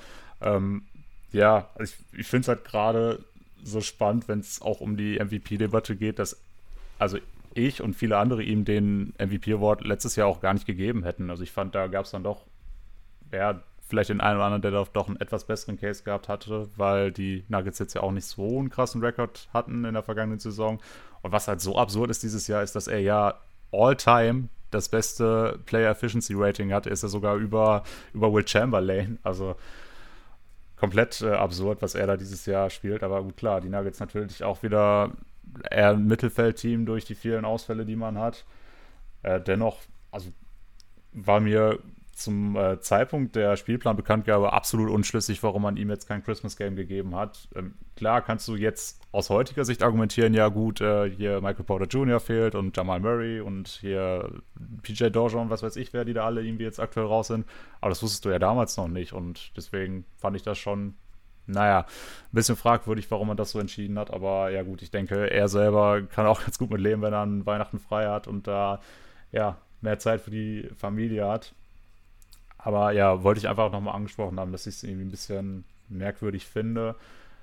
ja, ich finde es halt gerade so spannend, wenn es auch um die MVP-Debatte geht, dass also ich und viele andere ihm den MVP-Award letztes Jahr auch gar nicht gegeben hätten. Also ich fand, da gab es dann doch, ja, vielleicht den einen oder anderen, der doch einen etwas besseren Case gehabt hatte, weil die Nuggets jetzt ja auch nicht so einen krassen Rekord hatten in der vergangenen Saison. Und was halt so absurd ist dieses Jahr, ist, dass er ja all-time das beste Player Efficiency Rating hat. Er ist ja sogar über Will Chamberlain. Also komplett absurd, was er da dieses Jahr spielt. Aber gut, klar, die Nuggets natürlich auch wieder eher ein Mittelfeldteam durch die vielen Ausfälle, die man hat. Dennoch, also war mir zum Zeitpunkt der Spielplanbekanntgabe absolut unschlüssig, warum man ihm jetzt kein Christmas Game gegeben hat. Klar kannst du jetzt aus heutiger Sicht argumentieren, ja gut, hier Michael Porter Jr. fehlt und Jamal Murray und hier PJ Dozier und was weiß ich, wer die da alle irgendwie jetzt aktuell raus sind. Aber das wusstest du ja damals noch nicht und deswegen fand ich das schon, naja, ein bisschen fragwürdig, warum man das so entschieden hat. Aber ja gut, ich denke, er selber kann auch ganz gut mit leben, wenn er an Weihnachten frei hat und da ja mehr Zeit für die Familie hat. Aber ja, wollte ich einfach nochmal angesprochen haben, dass ich es irgendwie ein bisschen merkwürdig finde.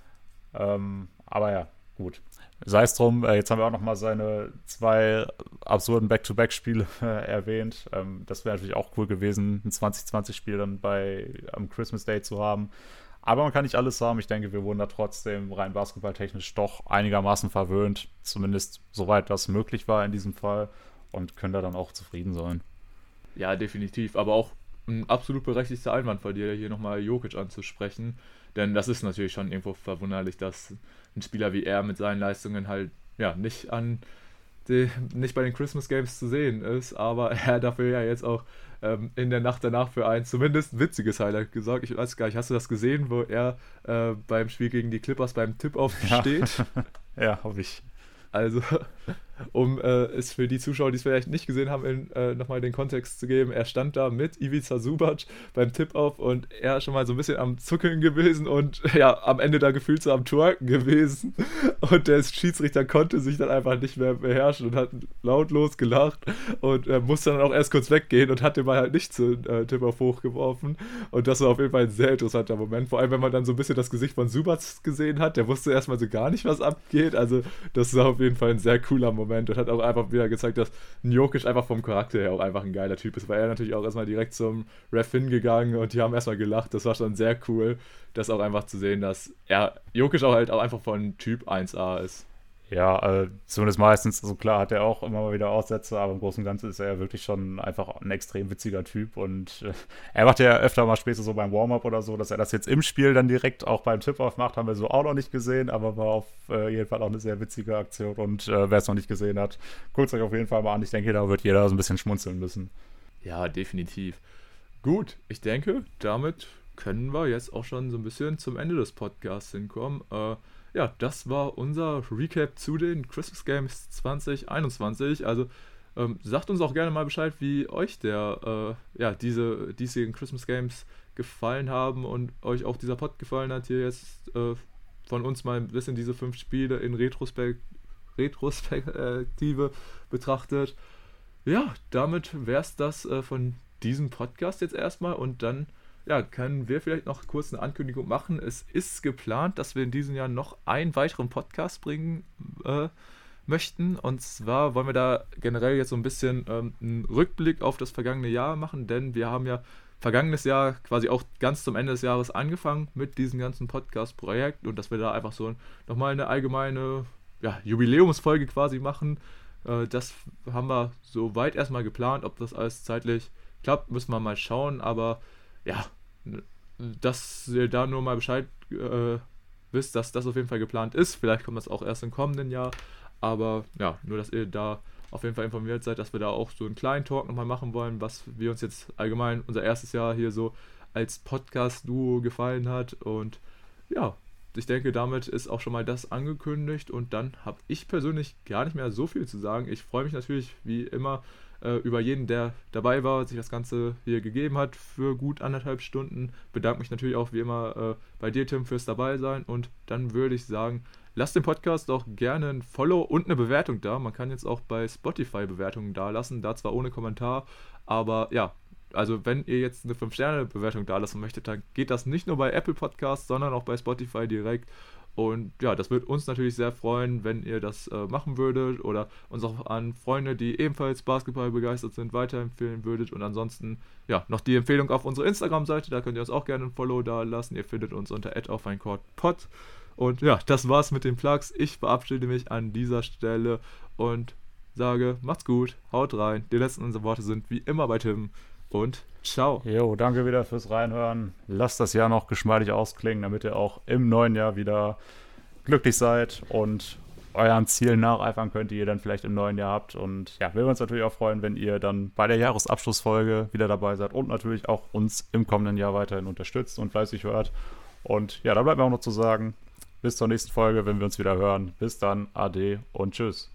Aber ja, gut. Sei es drum, jetzt haben wir auch nochmal seine 2 absurden Back-to-Back-Spiele erwähnt. Das wäre natürlich auch cool gewesen, ein 2020-Spiel dann am Christmas Day zu haben. Aber man kann nicht alles haben. Ich denke, wir wurden da trotzdem rein basketballtechnisch doch einigermaßen verwöhnt. Zumindest soweit das möglich war in diesem Fall. Und können da dann auch zufrieden sein. Ja, definitiv. Aber auch ein absolut berechtigter Einwand von dir, hier nochmal Jokic anzusprechen. Denn das ist natürlich schon irgendwo verwunderlich, dass ein Spieler wie er mit seinen Leistungen halt ja nicht bei den Christmas Games zu sehen ist, aber er dafür ja jetzt auch in der Nacht danach für ein zumindest witziges Highlight gesorgt. Ich weiß gar nicht, hast du das gesehen, wo er beim Spiel gegen die Clippers beim Tip-Off steht? Ja, hoffe ich. Also, um es für die Zuschauer, die es vielleicht nicht gesehen haben, nochmal den Kontext zu geben, er stand da mit Ivica Zubac beim Tip-Off und er schon mal so ein bisschen am Zuckeln gewesen und ja, am Ende da gefühlt so am Twerken gewesen. Und der Schiedsrichter konnte sich dann einfach nicht mehr beherrschen und hat lautlos gelacht und musste dann auch erst kurz weggehen und hat den Ball halt nicht zu Tip-Off hochgeworfen. Und das war auf jeden Fall ein sehr interessanter Moment, vor allem wenn man dann so ein bisschen das Gesicht von Zubac gesehen hat, der wusste erstmal so gar nicht, was abgeht. Also, das war auf jeden Fall ein sehr cooler Moment und hat auch einfach wieder gezeigt, dass Jokic einfach vom Charakter her auch einfach ein geiler Typ ist, weil er natürlich auch erstmal direkt zum Ref hingegangen und die haben erstmal gelacht. Das war schon sehr cool, das auch einfach zu sehen, dass Jokic auch halt auch einfach von Typ 1A ist. Ja, zumindest meistens, also klar hat er auch immer mal wieder Aussätze, aber im Großen und Ganzen ist er ja wirklich schon einfach ein extrem witziger Typ und er macht ja öfter mal Späße so beim Warm-Up oder so, dass er das jetzt im Spiel dann direkt auch beim Tip-Off macht, haben wir so auch noch nicht gesehen, aber war auf jeden Fall auch eine sehr witzige Aktion und wer es noch nicht gesehen hat, guckt es euch auf jeden Fall mal an. Ich denke, da wird jeder so ein bisschen schmunzeln müssen. Ja, definitiv. Gut, ich denke, damit können wir jetzt auch schon so ein bisschen zum Ende des Podcasts hinkommen. Ja, das war unser Recap zu den Christmas Games 2021. Also sagt uns auch gerne mal Bescheid, wie euch diese diesjährigen Christmas Games gefallen haben und euch auch dieser Pod gefallen hat. Hier jetzt von uns mal ein bisschen diese 5 Spiele in Retrospektive betrachtet. Ja, damit wäre es das von diesem Podcast jetzt erstmal und dann können wir vielleicht noch kurz eine Ankündigung machen. Es ist geplant, dass wir in diesem Jahr noch einen weiteren Podcast bringen möchten. Und zwar wollen wir da generell jetzt so ein bisschen einen Rückblick auf das vergangene Jahr machen, denn wir haben ja vergangenes Jahr quasi auch ganz zum Ende des Jahres angefangen mit diesem ganzen Podcast-Projekt und dass wir da einfach so nochmal eine allgemeine Jubiläumsfolge quasi machen. Das haben wir soweit erstmal geplant. Ob das alles zeitlich klappt, müssen wir mal schauen, aber ja, dass ihr da nur mal Bescheid wisst, dass das auf jeden Fall geplant ist. Vielleicht kommt das auch erst im kommenden Jahr. Aber ja, nur, dass ihr da auf jeden Fall informiert seid, dass wir da auch so einen kleinen Talk nochmal machen wollen, was wir uns jetzt allgemein unser erstes Jahr hier so als Podcast-Duo gefallen hat. Und ja, ich denke, damit ist auch schon mal das angekündigt. Und dann habe ich persönlich gar nicht mehr so viel zu sagen. Ich freue mich natürlich wie immer über jeden, der dabei war, sich das Ganze hier gegeben hat für gut 1,5 Stunden. Bedanke mich natürlich auch wie immer bei dir, Tim, fürs dabei sein. Und dann würde ich sagen, lasst dem Podcast doch gerne ein Follow und eine Bewertung da. Man kann jetzt auch bei Spotify Bewertungen da lassen, da zwar ohne Kommentar, aber ja, also wenn ihr jetzt eine 5-Sterne-Bewertung da lassen möchtet, dann geht das nicht nur bei Apple Podcasts, sondern auch bei Spotify direkt. Und ja, das würde uns natürlich sehr freuen, wenn ihr das machen würdet oder uns auch an Freunde, die ebenfalls Basketball begeistert sind, weiterempfehlen würdet. Und ansonsten, ja, noch die Empfehlung auf unsere Instagram-Seite, da könnt ihr uns auch gerne ein Follow da lassen. Ihr findet uns unter @aufeincourtpod. Und ja, das war's mit den Plugs. Ich verabschiede mich an dieser Stelle und sage, macht's gut, haut rein. Die letzten Worte sind wie immer bei Tim und ciao. Jo, danke wieder fürs Reinhören. Lasst das Jahr noch geschmeidig ausklingen, damit ihr auch im neuen Jahr wieder glücklich seid und euren Zielen nacheifern könnt, die ihr dann vielleicht im neuen Jahr habt. Und ja, wir würden uns natürlich auch freuen, wenn ihr dann bei der Jahresabschlussfolge wieder dabei seid und natürlich auch uns im kommenden Jahr weiterhin unterstützt und fleißig hört. Und ja, da bleibt mir auch noch zu sagen, bis zur nächsten Folge, wenn wir uns wieder hören. Bis dann, ade und tschüss.